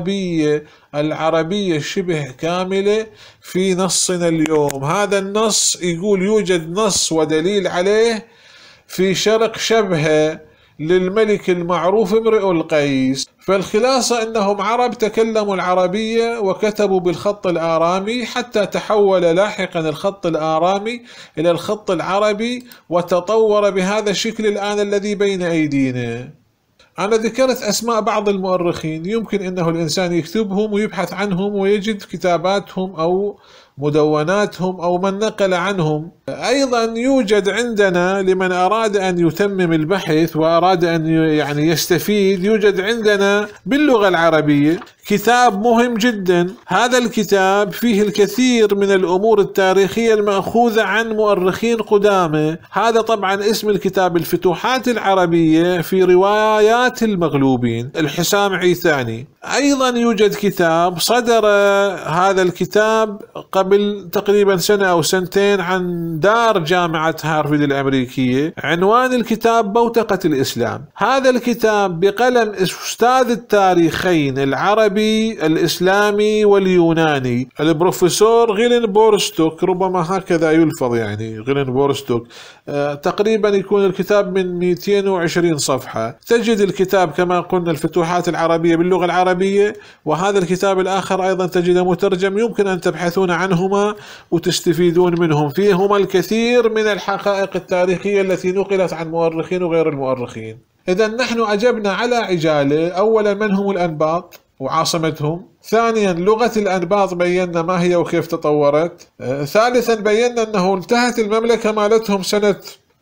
العربية شبه كاملة في نصنا اليوم. هذا النص يقول يوجد نص ودليل عليه في شرق شبهه للملك المعروف امرؤ القيس. فالخلاصة أنهم عرب تكلموا العربية وكتبوا بالخط الآرامي، حتى تحول لاحقا الخط الآرامي إلى الخط العربي وتطور بهذا الشكل الآن الذي بين أيدينا. أنا ذكرت أسماء بعض المؤرخين يمكن أنه الإنسان يكتبهم ويبحث عنهم ويجد كتاباتهم أو مدوناتهم أو من نقل عنهم. أيضا يوجد عندنا لمن أراد أن يتمم البحث وأراد أن يعني يستفيد، يوجد عندنا باللغة العربية كتاب مهم جدا. هذا الكتاب فيه الكثير من الأمور التاريخية المأخوذة عن مؤرخين قدامى. هذا طبعا اسم الكتاب الفتوحات العربية في روايات المغلوبين، الحسام عيثاني. أيضا يوجد كتاب صدر هذا الكتاب قبل تقريبا سنة أو سنتين عن دار جامعة هارفارد الأمريكية، عنوان الكتاب بوتقة الإسلام. هذا الكتاب بقلم أستاذ التاريخين العربي الإسلامي واليوناني البروفيسور غيلن بورستوك، ربما هكذا يلفظ يعني غيلن بورستوك. تقريبا يكون الكتاب من 220 صفحة. تجد الكتاب كما قلنا الفتوحات العربية باللغة العربية، وهذا الكتاب الآخر أيضا تجده مترجم، يمكن أن تبحثون عنهما وتستفيدون منهم. فيهما الكثير من الحقائق التاريخية التي نقلت عن مؤرخين وغير المؤرخين. إذا نحن أجبنا على عجالة. أولا من هم الأنباط وعاصمتهم، ثانيا لغة الأنباط بينا ما هي وكيف تطورت، ثالثا بينا أنه انتهت المملكة مالتهم سنة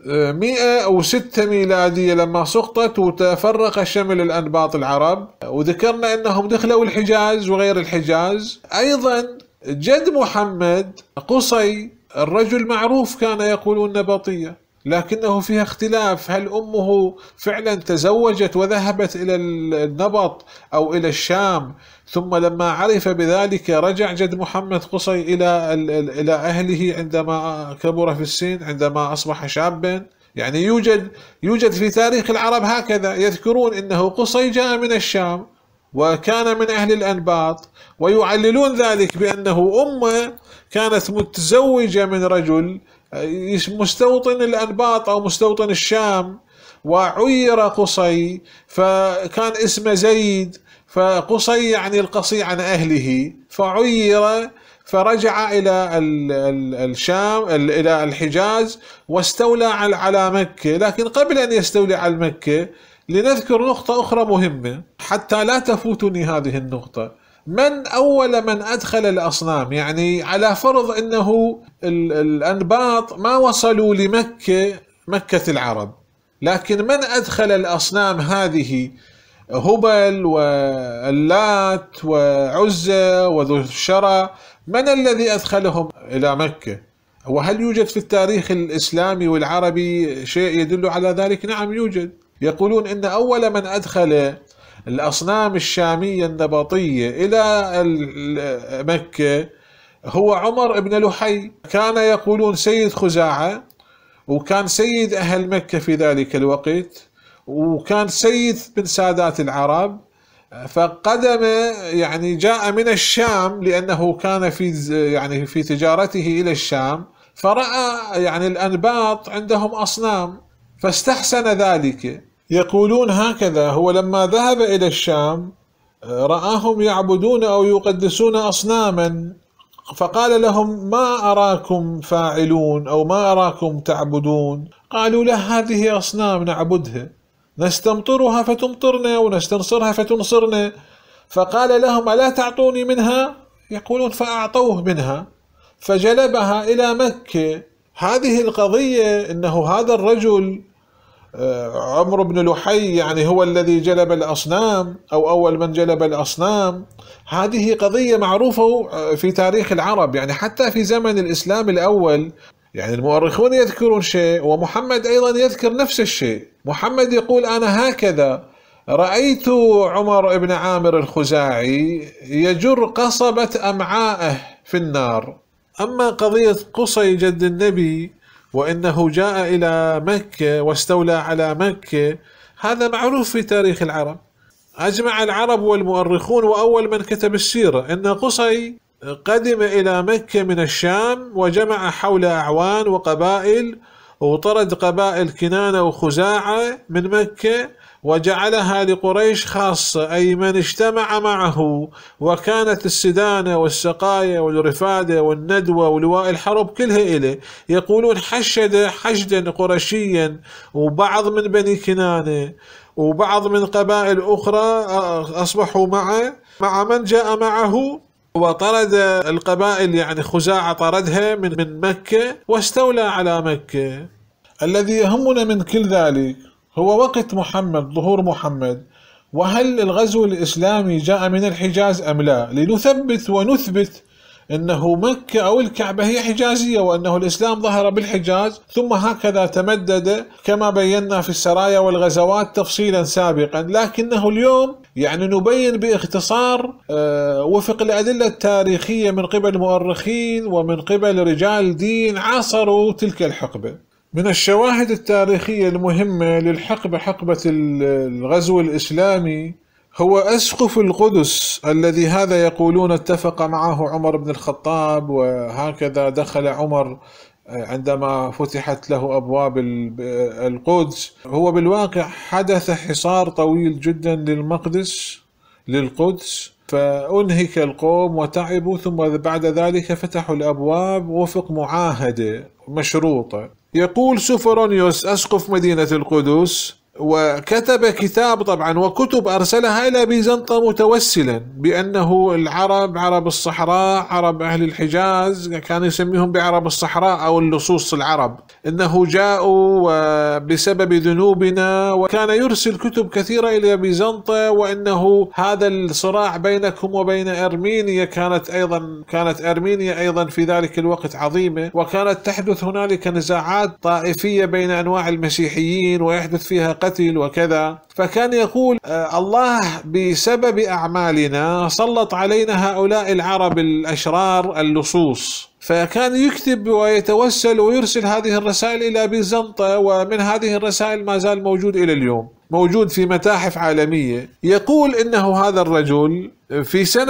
106 ميلادية لما سقطت وتفرق شمل الأنباط العرب، وذكرنا أنهم دخلوا الحجاز وغير الحجاز. أيضا جد محمد قصي الرجل معروف كان يقولون نبطية، لكنه فيها اختلاف، هل أمه فعلا تزوجت وذهبت إلى النبط أو إلى الشام، ثم لما عرف بذلك رجع جد محمد قصي إلى أهله عندما كبر في السن، عندما أصبح شابا. يعني يوجد في تاريخ العرب هكذا، يذكرون إنه قصي جاء من الشام وكان من أهل الأنباط، ويعللون ذلك بأنه أمه كانت متزوجة من رجل مستوطن الأنباط أو مستوطن الشام، وعير قصي فكان اسمه زيد، فقصي يعني القصي عن أهله، فعير فرجع إلى الشام إلى الحجاز واستولى على مكة. لكن قبل أن يستولي على مكة لنذكر نقطة أخرى مهمة حتى لا تفوتني هذه النقطة. من أول من أدخل الأصنام؟ يعني على فرض أنه الأنباط ما وصلوا مكة العرب، لكن من أدخل الأصنام هذه؟ هبل واللات وعزة وذو الشرى، من الذي أدخلهم إلى مكة؟ وهل يوجد في التاريخ الإسلامي والعربي شيء يدل على ذلك؟ نعم يوجد. يقولون إن أول من أدخل الأصنام الشامية النبطية إلى مكة هو عمر بن لحي، كان يقولون سيد خزاعة، وكان سيد أهل مكة في ذلك الوقت، وكان سيد من سادات العرب. فقدم يعني جاء من الشام لأنه كان في تجارته إلى الشام، فرأى يعني الأنباط عندهم أصنام فاستحسن ذلك. يقولون هكذا، هو لما ذهب إلى الشام رآهم يعبدون أو يقدسون أصناما، فقال لهم ما أراكم فاعلون أو ما أراكم تعبدون؟ قالوا له هذه أصنام نعبدها، نستمطرها فتمطرنا ونستنصرها فتنصرنا. فقال لهم ألا تعطوني منها؟ يقولون فأعطوه منها فجلبها إلى مكة. هذه القضية أنه هذا الرجل عمرو بن لحي يعني هو الذي جلب الأصنام أو أول من جلب الأصنام، هذه قضية معروفة في تاريخ العرب. يعني حتى في زمن الإسلام الأول يعني المؤرخون يذكرون شيء ومحمد أيضا يذكر نفس الشيء. محمد يقول أنا هكذا رأيت عمر بن عامر الخزاعي يجر قصبة أمعائه في النار. أما قضية قصي جد النبي وإنه جاء إلى مكة واستولى على مكة، هذا معروف في تاريخ العرب. أجمع العرب والمؤرخون وأول من كتب السيرة أن قصي قدم إلى مكة من الشام وجمع حول أعوان وقبائل، وطرد قبائل كنانة وخزاعة من مكة وجعلها لقريش خاصة، أي من اجتمع معه. وكانت السدانة والسقاية والرفادة والندوة ولواء الحرب كلها إليه. يقولون حشد حشدا قرشيا وبعض من بني كنانة وبعض من قبائل أخرى أصبحوا مع من جاء معه، وطرد القبائل يعني خزاعة طردها من مكة واستولى على مكة. الذي يهمنا من كل ذلك هو وقت محمد، ظهور محمد، وهل الغزو الإسلامي جاء من الحجاز أم لا، لنثبت ونثبت أنه مكة أو الكعبة هي حجازية، وأنه الإسلام ظهر بالحجاز ثم هكذا تمدد كما بينا في السرايا والغزوات تفصيلا سابقا. لكنه اليوم يعني نبين باختصار وفق الأدلة التاريخية من قبل مؤرخين ومن قبل رجال دين عاصروا تلك الحقبة. من الشواهد التاريخية المهمة للحقبة، حقبة الغزو الإسلامي، هو أسقف القدس الذي هذا يقولون اتفق معه عمر بن الخطاب، وهكذا دخل عمر عندما فتحت له أبواب القدس. هو بالواقع حدث حصار طويل جدا للقدس، فأنهك القوم وتعبوا، ثم بعد ذلك فتحوا الأبواب وفق معاهدة مشروطة. يقول سوفرونيوس أسقف مدينة القدس، وكتب كتاب طبعا وكتب أرسلها إلى بيزنطة متوسلا بأنه العرب، عرب الصحراء، عرب أهل الحجاز، كان يسميهم بعرب الصحراء أو اللصوص العرب، إنه جاءوا بسبب ذنوبنا، وكان يرسل كتب كثيرة إلى بيزنطة، وإنه هذا الصراع بينكم وبين أرمينيا، كانت أرمينيا أيضا في ذلك الوقت عظيمة، وكانت تحدث هنالك نزاعات طائفية بين أنواع المسيحيين ويحدث فيها قتل وكذا. فكان يقول الله بسبب أعمالنا سلط علينا هؤلاء العرب الأشرار اللصوص. فكان يكتب ويتوسل ويرسل هذه الرسائل إلى بيزنطة، ومن هذه الرسائل ما زال موجود إلى اليوم، موجود في متاحف عالمية. يقول إنه هذا الرجل في سنة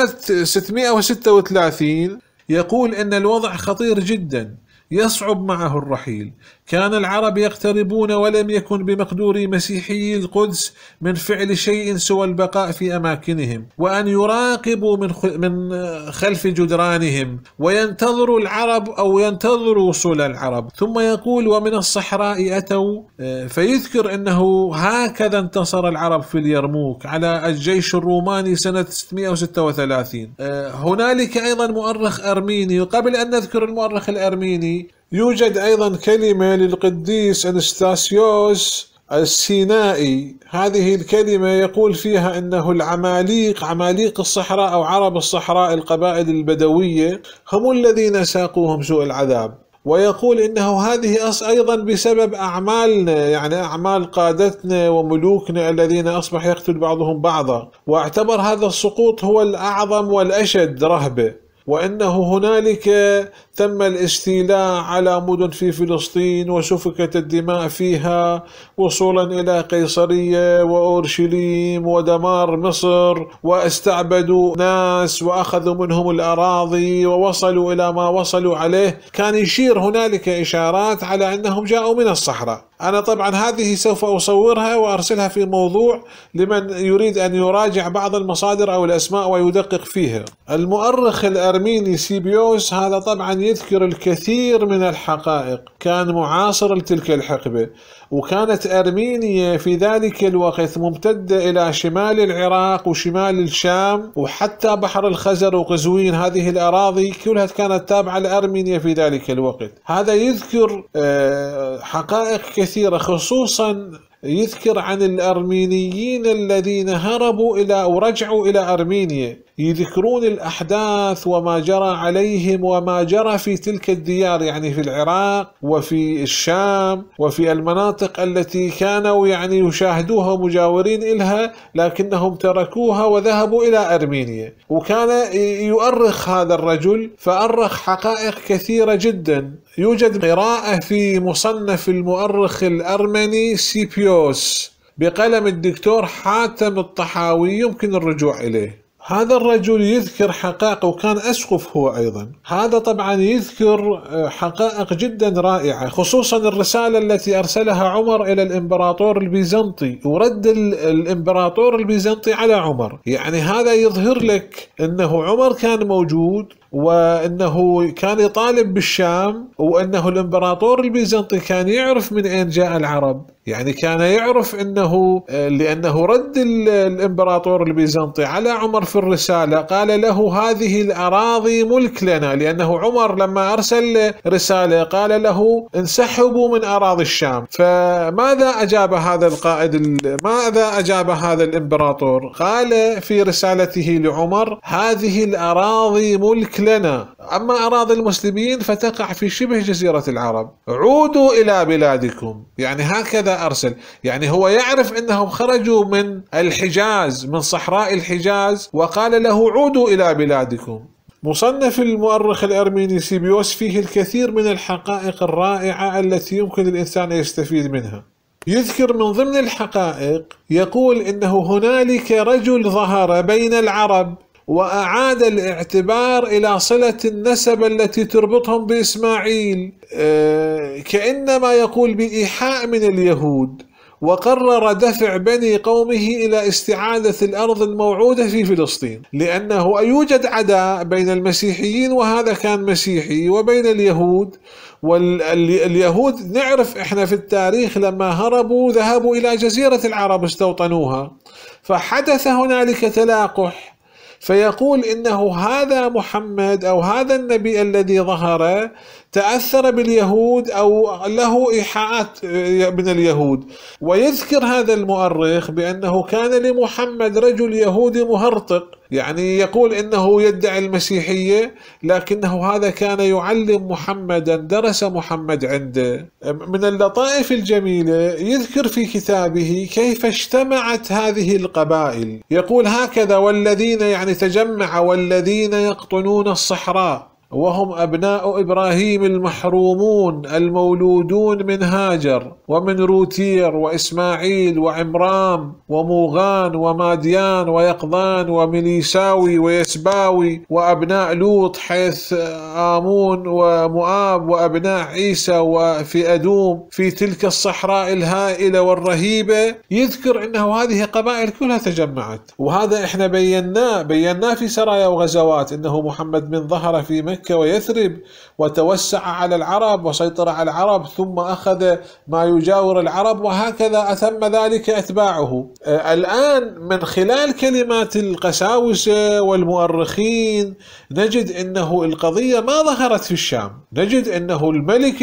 636 يقول إن الوضع خطير جدا يصعب معه الرحيل. كان العرب يقتربون ولم يكن بمقدور مسيحي القدس من فعل شيء سوى البقاء في أماكنهم، وأن يراقبوا من خلف جدرانهم وينتظروا العرب أو ينتظروا وصول العرب. ثم يقول ومن الصحراء أتوا، فيذكر أنه هكذا انتصر العرب في اليرموك على الجيش الروماني سنة 636. هنالك أيضا مؤرخ أرميني، قبل أن نذكر المؤرخ الأرميني يوجد أيضا كلمة للقديس أنستاسيوس السينائي. هذه الكلمة يقول فيها أنه عماليق الصحراء أو عرب الصحراء، القبائل البدوية، هم الذين ساقوهم سوء العذاب. ويقول إنه هذه أيضا بسبب أعمالنا، يعني أعمال قادتنا وملوكنا الذين أصبح يقتل بعضهم بعضا، واعتبر هذا السقوط هو الأعظم والأشد رهبة، وأنه هنالك تم الاستيلاء على مدن في فلسطين وسفكت الدماء فيها وصولا إلى قيصرية وأورشليم ودمار مصر، واستعبدوا ناس وأخذوا منهم الأراضي ووصلوا إلى ما وصلوا عليه. كان يشير هنالك إشارات على أنهم جاءوا من الصحراء. أنا طبعا هذه سوف أصورها وأرسلها في موضوع لمن يريد أن يراجع بعض المصادر أو الأسماء ويدقق فيها. المؤرخ الأرميني سيبيوس هذا طبعا يذكر الكثير من الحقائق، كان معاصر لتلك الحقبة، وكانت أرمينيا في ذلك الوقت ممتدة إلى شمال العراق وشمال الشام وحتى بحر الخزر وقزوين. هذه الأراضي كلها كانت تابعة لأرمينيا في ذلك الوقت. هذا يذكر حقائق كثيرة، خصوصا يذكر عن الأرمينيين الذين هربوا إلى أو رجعوا إلى أرمينيا. يذكرون الأحداث وما جرى عليهم وما جرى في تلك الديار، يعني في العراق وفي الشام وفي المناطق التي كانوا يعني يشاهدوها مجاورين إلها، لكنهم تركوها وذهبوا إلى أرمينيا. وكان يؤرخ هذا الرجل، فأرخ حقائق كثيرة جدا. يوجد قراءة في مصنف المؤرخ الأرمني سيبيوس بقلم الدكتور حاتم الطحاوي، يمكن الرجوع إليه. هذا الرجل يذكر حقائق، وكان أسقف هو أيضا. هذا طبعا يذكر حقائق جدا رائعة، خصوصا الرسالة التي أرسلها عمر إلى الإمبراطور البيزنطي، ورد الإمبراطور البيزنطي على عمر. يعني هذا يظهر لك أنه عمر كان موجود، وأنه كان يطالب بالشام، وأنه الإمبراطور البيزنطي كان يعرف من أين جاء العرب. يعني كان يعرف أنه لأنه رد الإمبراطور البيزنطي على عمر في الرسالة، قال له هذه الأراضي ملك لنا، لأنه عمر لما أرسل رسالة قال له انسحبوا من أراضي الشام. فماذا أجاب هذا القائد؟ ماذا أجاب هذا الإمبراطور؟ قال في رسالته لعمر هذه الأراضي ملك لنا، أما أراضي المسلمين فتقع في شبه جزيرة العرب، عودوا إلى بلادكم. يعني هكذا أرسل. يعني هو يعرف أنهم خرجوا من الحجاز، من صحراء الحجاز، وقال له عودوا إلى بلادكم. مصنف المؤرخ الأرميني سيبيوس فيه الكثير من الحقائق الرائعة التي يمكن الإنسان أن يستفيد منها. يذكر من ضمن الحقائق، يقول إنه هنالك رجل ظهر بين العرب وأعاد الاعتبار إلى صلة النسب التي تربطهم بإسماعيل، كأنما يقول بإيحاء من اليهود، وقرر دفع بني قومه إلى استعادة الأرض الموعودة في فلسطين، لأنه يوجد عداء بين المسيحيين، وهذا كان مسيحي، وبين اليهود. واليهود نعرف إحنا في التاريخ لما هربوا ذهبوا إلى جزيرة العرب استوطنوها، فحدث هنالك تلاقح. فيقول إنه هذا محمد أو هذا النبي الذي ظهر تأثر باليهود أو له إيحاءات من اليهود. ويذكر هذا المؤرخ بأنه كان لمحمد رجل يهودي مهرطق، يعني يقول إنه يدعي المسيحية، لكنه هذا كان يعلم محمدا، درس محمد عنده. من اللطائف الجميلة يذكر في كتابه كيف اجتمعت هذه القبائل. يقول هكذا: والذين يعني تجمع والذين يقطنون الصحراء وهم أبناء إبراهيم المحرومون المولودون من هاجر ومن روتير وإسماعيل وعمرام وموغان وماديان ويقظان ومليساوي ويسباوي وأبناء لوط حيث آمون ومؤاب وأبناء عيسى وفي أدوم في تلك الصحراء الهائلة والرهيبة. يذكر أنه هذه قبائل كلها تجمعت، وهذا إحنا بيناه في سرايا وغزوات، أنه محمد من ظهر في مكة ويثرب وتوسع على العرب وسيطر على العرب، ثم أخذ ما يجاور العرب، وهكذا أتم ذلك أتباعه. الآن من خلال كلمات القساوسة والمؤرخين نجد أنه القضية ما ظهرت في الشام، نجد أنه الملك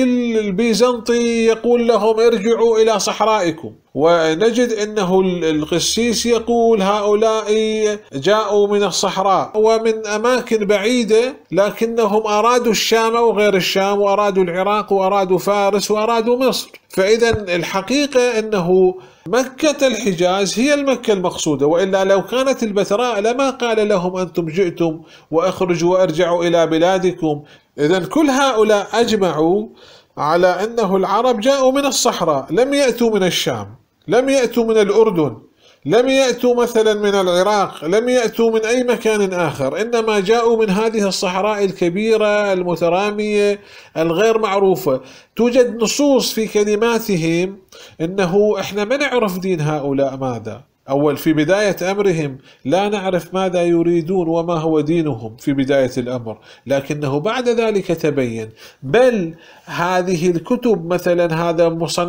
البيزنطي يقول لهم ارجعوا إلى صحرائكم، ونجد أنه القسيس يقول هؤلاء جاءوا من الصحراء ومن أماكن بعيدة، لكنهم أرادوا الشام وغير الشام، وأرادوا العراق وأرادوا فارس وأرادوا مصر. فإذا الحقيقة أنه مكة الحجاز هي المكة المقصودة، وإلا لو كانت البتراء لما قال لهم أنتم جئتم وأخرجوا وأرجعوا إلى بلادكم. إذا كل هؤلاء أجمعوا على أنه العرب جاءوا من الصحراء، لم يأتوا من الشام، لم يأتوا من الأردن، لم يأتوا مثلا من العراق، لم يأتوا من أي مكان آخر، إنما جاءوا من هذه الصحراء الكبيرة المترامية الغير معروفة. توجد نصوص في كلماتهم إنه إحنا ما نعرف دين هؤلاء ماذا. أول في بداية أمرهم لا نعرف ماذا يريدون وما هو دينهم في بداية الأمر، لكنه بعد ذلك تبين. بل هذه الكتب مثلا هذا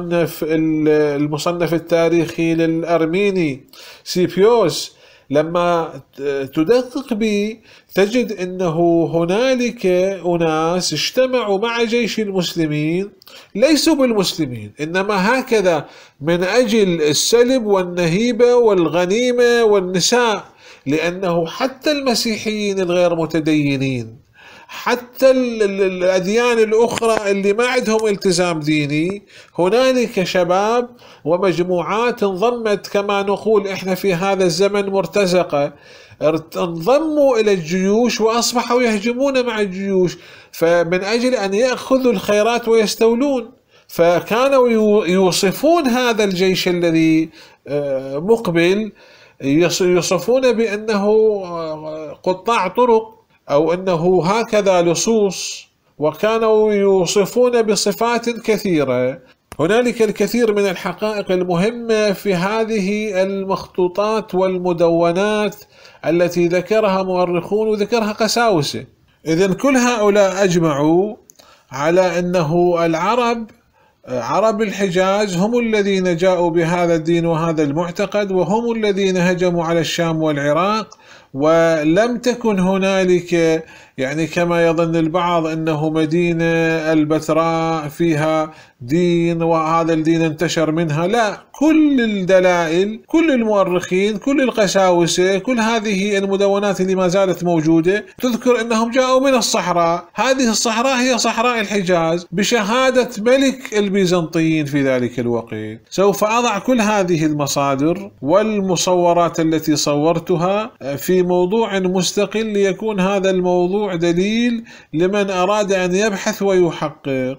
المصنف التاريخي للأرميني سيبيوس لما تدقق به تجد أنه هنالك أناس اجتمعوا مع جيش المسلمين ليسوا بالمسلمين، إنما هكذا من أجل السلب والنهيبة والغنيمة والنساء، لأنه حتى المسيحيين الغير متدينين، حتى الأديان الأخرى اللي ما عندهم التزام ديني، هنالك شباب ومجموعات انضمت، كما نقول إحنا في هذا الزمن مرتزقة، انضموا إلى الجيوش وأصبحوا يهجمون مع الجيوش، فمن أجل أن يأخذوا الخيرات ويستولون. فكانوا يوصفون هذا الجيش الذي مقبل، يصفون بأنه قطاع طرق، أو أنه هكذا لصوص، وكانوا يوصفون بصفات كثيرة. هنالك الكثير من الحقائق المهمة في هذه المخطوطات والمدونات التي ذكرها مؤرخون وذكرها قساوسة. إذن كل هؤلاء أجمعوا على أنه العرب، عرب الحجاز، هم الذين جاءوا بهذا الدين وهذا المعتقد، وهم الذين هجموا على الشام والعراق. ولم تكن هنالك يعني كما يظن البعض أنه مدينة البتراء فيها دين وهذا الدين انتشر منها، لا، كل الدلائل، كل المؤرخين، كل القساوسة، كل هذه المدونات اللي ما زالت موجودة تذكر أنهم جاءوا من الصحراء. هذه الصحراء هي صحراء الحجاز بشهادة ملك البيزنطيين في ذلك الوقت. سوف أضع كل هذه المصادر والمصورات التي صورتها في موضوع مستقل، ليكون هذا الموضوع دليل لمن أراد أن يبحث ويحقق.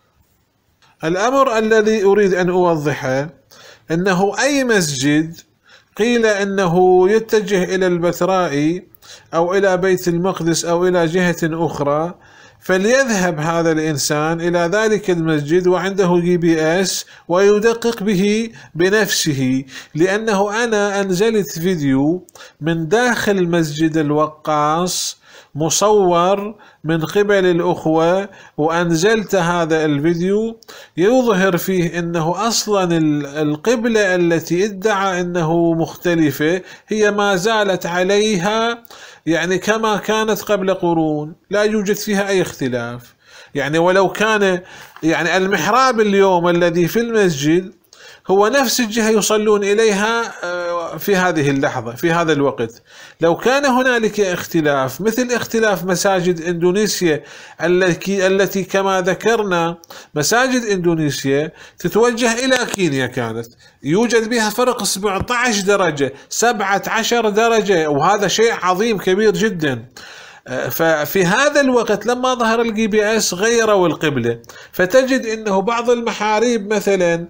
الأمر الذي أريد أن أوضحه أنه أي مسجد قيل أنه يتجه إلى البتراء أو إلى بيت المقدس أو إلى جهة أخرى، فليذهب هذا الإنسان إلى ذلك المسجد وعنده GPS ويدقق به بنفسه. لأنه أنا أنزلت فيديو من داخل مسجد الوقاص مصور من قبل الأخوة، وأنزلت هذا الفيديو يظهر فيه أنه أصلا القبلة التي ادعى أنه مختلفة هي ما زالت عليها يعني كما كانت قبل قرون، لا يوجد فيها أي اختلاف. يعني ولو كان يعني المحراب اليوم الذي في المسجد هو نفس الجهة يصلون إليها في هذه اللحظة في هذا الوقت. لو كان هنالك اختلاف مثل اختلاف مساجد إندونيسيا التي كما ذكرنا مساجد إندونيسيا تتوجه إلى كينيا، كانت يوجد بها فرق 17 درجة 17 درجة، وهذا شيء عظيم كبير جدا. ففي هذا الوقت لما ظهر الGPS غيروا القبلة، فتجد أنه بعض المحاريب مثلا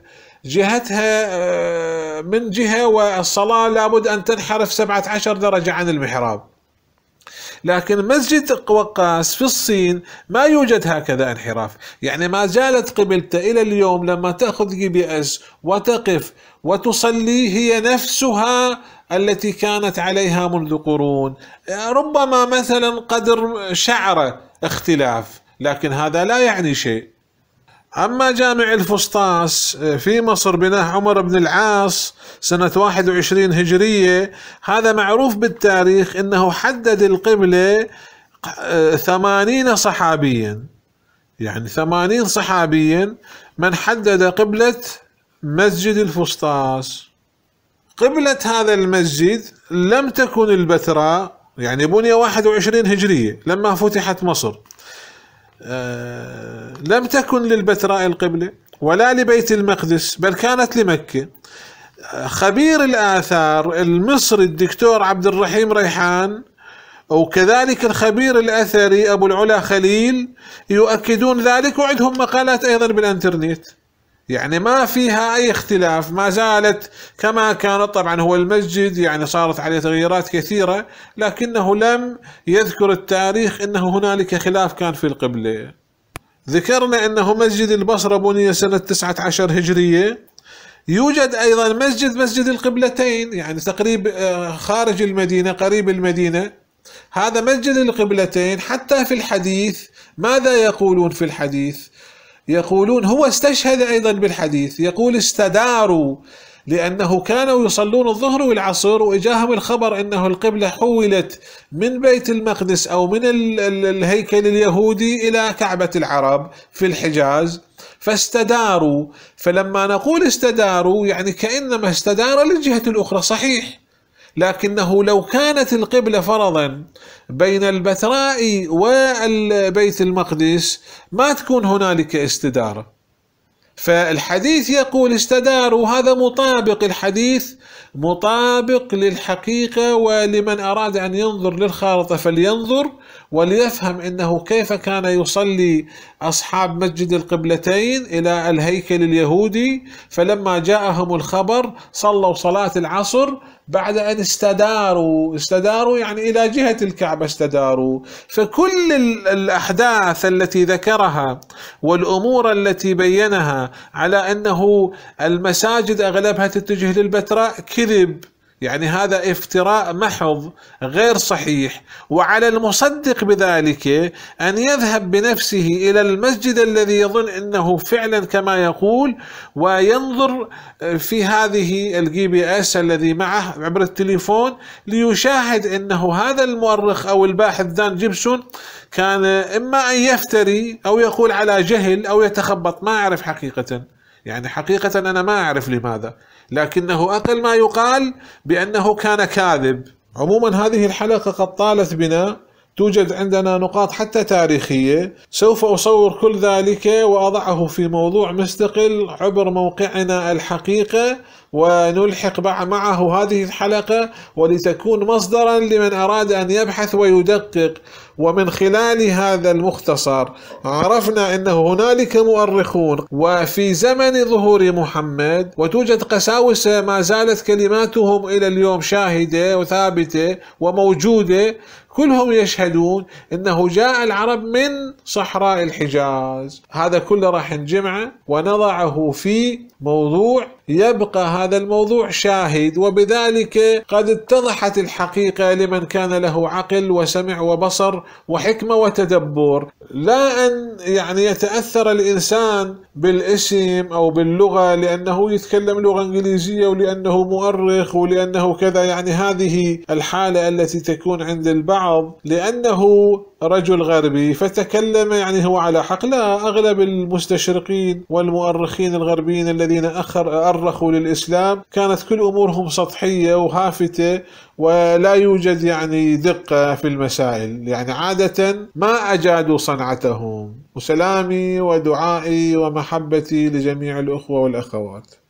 جهتها من جهة والصلاة لابد أن تنحرف 17 درجة عن المحراب. لكن مسجد وقاص في الصين ما يوجد هكذا انحراف، يعني ما زالت قبلته إلى اليوم لما تأخذ GPS وتقف وتصلي هي نفسها التي كانت عليها منذ قرون، ربما مثلا قدر شعرة اختلاف، لكن هذا لا يعني شيء. أما جامع الفسطاس في مصر بناء عمر بن العاص سنة 21 هجرية، هذا معروف بالتاريخ أنه حدد القبلة 80 صحابيا، يعني 80 صحابيا من حدد قبلة مسجد الفسطاس. قبلة هذا المسجد لم تكن البتراء، يعني بني 21 هجرية لما فتحت مصر، لم تكن للبتراء القبلة ولا لبيت المقدس، بل كانت لمكة. خبير الآثار المصري الدكتور عبد الرحيم ريحان وكذلك الخبير الأثري أبو العلا خليل يؤكدون ذلك، وعندهم مقالات أيضا بالإنترنت، يعني ما فيها أي اختلاف، ما زالت كما كانت. طبعا هو المسجد يعني صارت عليه تغييرات كثيرة، لكنه لم يذكر التاريخ أنه هنالك خلاف كان في القبلة. ذكرنا أنه مسجد البصرة بني سنة 19 هجرية. يوجد أيضا مسجد القبلتين، يعني تقريب خارج المدينة قريب المدينة، هذا مسجد القبلتين. حتى في الحديث ماذا يقولون في الحديث؟ يقولون هو استشهد أيضا بالحديث، يقول استداروا، لأنه كانوا يصلون الظهر والعصر وإجاهم الخبر أنه القبلة حولت من بيت المقدس أو من الهيكل اليهودي إلى كعبة العرب في الحجاز، فاستداروا. فلما نقول استداروا يعني كأنما استدار للجهة الأخرى، صحيح، لكنه لو كانت القبلة فرضا بين البتراء والبيت المقدس ما تكون هنالك استدارة. فالحديث يقول استداروا، هذا مطابق، الحديث مطابق للحقيقة، ولمن أراد أن ينظر للخارطة فلينظر وليفهم أنه كيف كان يصلي أصحاب مسجد القبلتين إلى الهيكل اليهودي، فلما جاءهم الخبر صلوا صلاة العصر بعد أن استداروا يعني إلى جهة الكعبة استداروا. فكل الأحداث التي ذكرها والأمور التي بينها على أنه المساجد أغلبها تتجه للبتراء كذب، يعني هذا افتراء محض غير صحيح. وعلى المصدق بذلك أن يذهب بنفسه إلى المسجد الذي يظن أنه فعلا كما يقول، وينظر في هذه الGPS الذي معه عبر التليفون ليشاهد أنه هذا المؤرخ أو الباحث دان جيبسون كان إما أن يفتري أو يقول على جهل أو يتخبط، ما أعرف حقيقة، يعني حقيقة أنا ما أعرف لماذا، لكنه أقل ما يقال بأنه كان كاذب. عموما هذه الحلقة قد طالت بنا، توجد عندنا نقاط حتى تاريخية، سوف أصور كل ذلك وأضعه في موضوع مستقل عبر موقعنا الحقيقة، ونلحق معه هذه الحلقة ولتكون مصدرا لمن أراد أن يبحث ويدقق. ومن خلال هذا المختصر عرفنا أنه هنالك مؤرخون وفي زمن ظهور محمد، وتوجد قساوسة ما زالت كلماتهم إلى اليوم شاهدة وثابتة وموجودة، كلهم يشهدون أنه جاء العرب من صحراء الحجاز. هذا كله راح نجمعه ونضعه في موضوع يبقى هذا الموضوع شاهد، وبذلك قد اتضحت الحقيقة لمن كان له عقل وسمع وبصر وحكمة وتدبر. لا أن يعني يتأثر الإنسان بالاسم أو باللغة لأنه يتكلم لغة إنجليزية ولأنه مؤرخ ولأنه كذا، يعني هذه الحالة التي تكون عند البعض لأنه رجل غربي فتكلم يعني هو على حق. لا، أغلب المستشرقين والمؤرخين الغربيين الذين أرخوا للإسلام كانت كل أمورهم سطحية وهافتة ولا يوجد يعني دقة في المسائل، يعني عادة ما أجادوا صنعتهم. وسلامي ودعائي ومحبتي لجميع الأخوة والأخوات.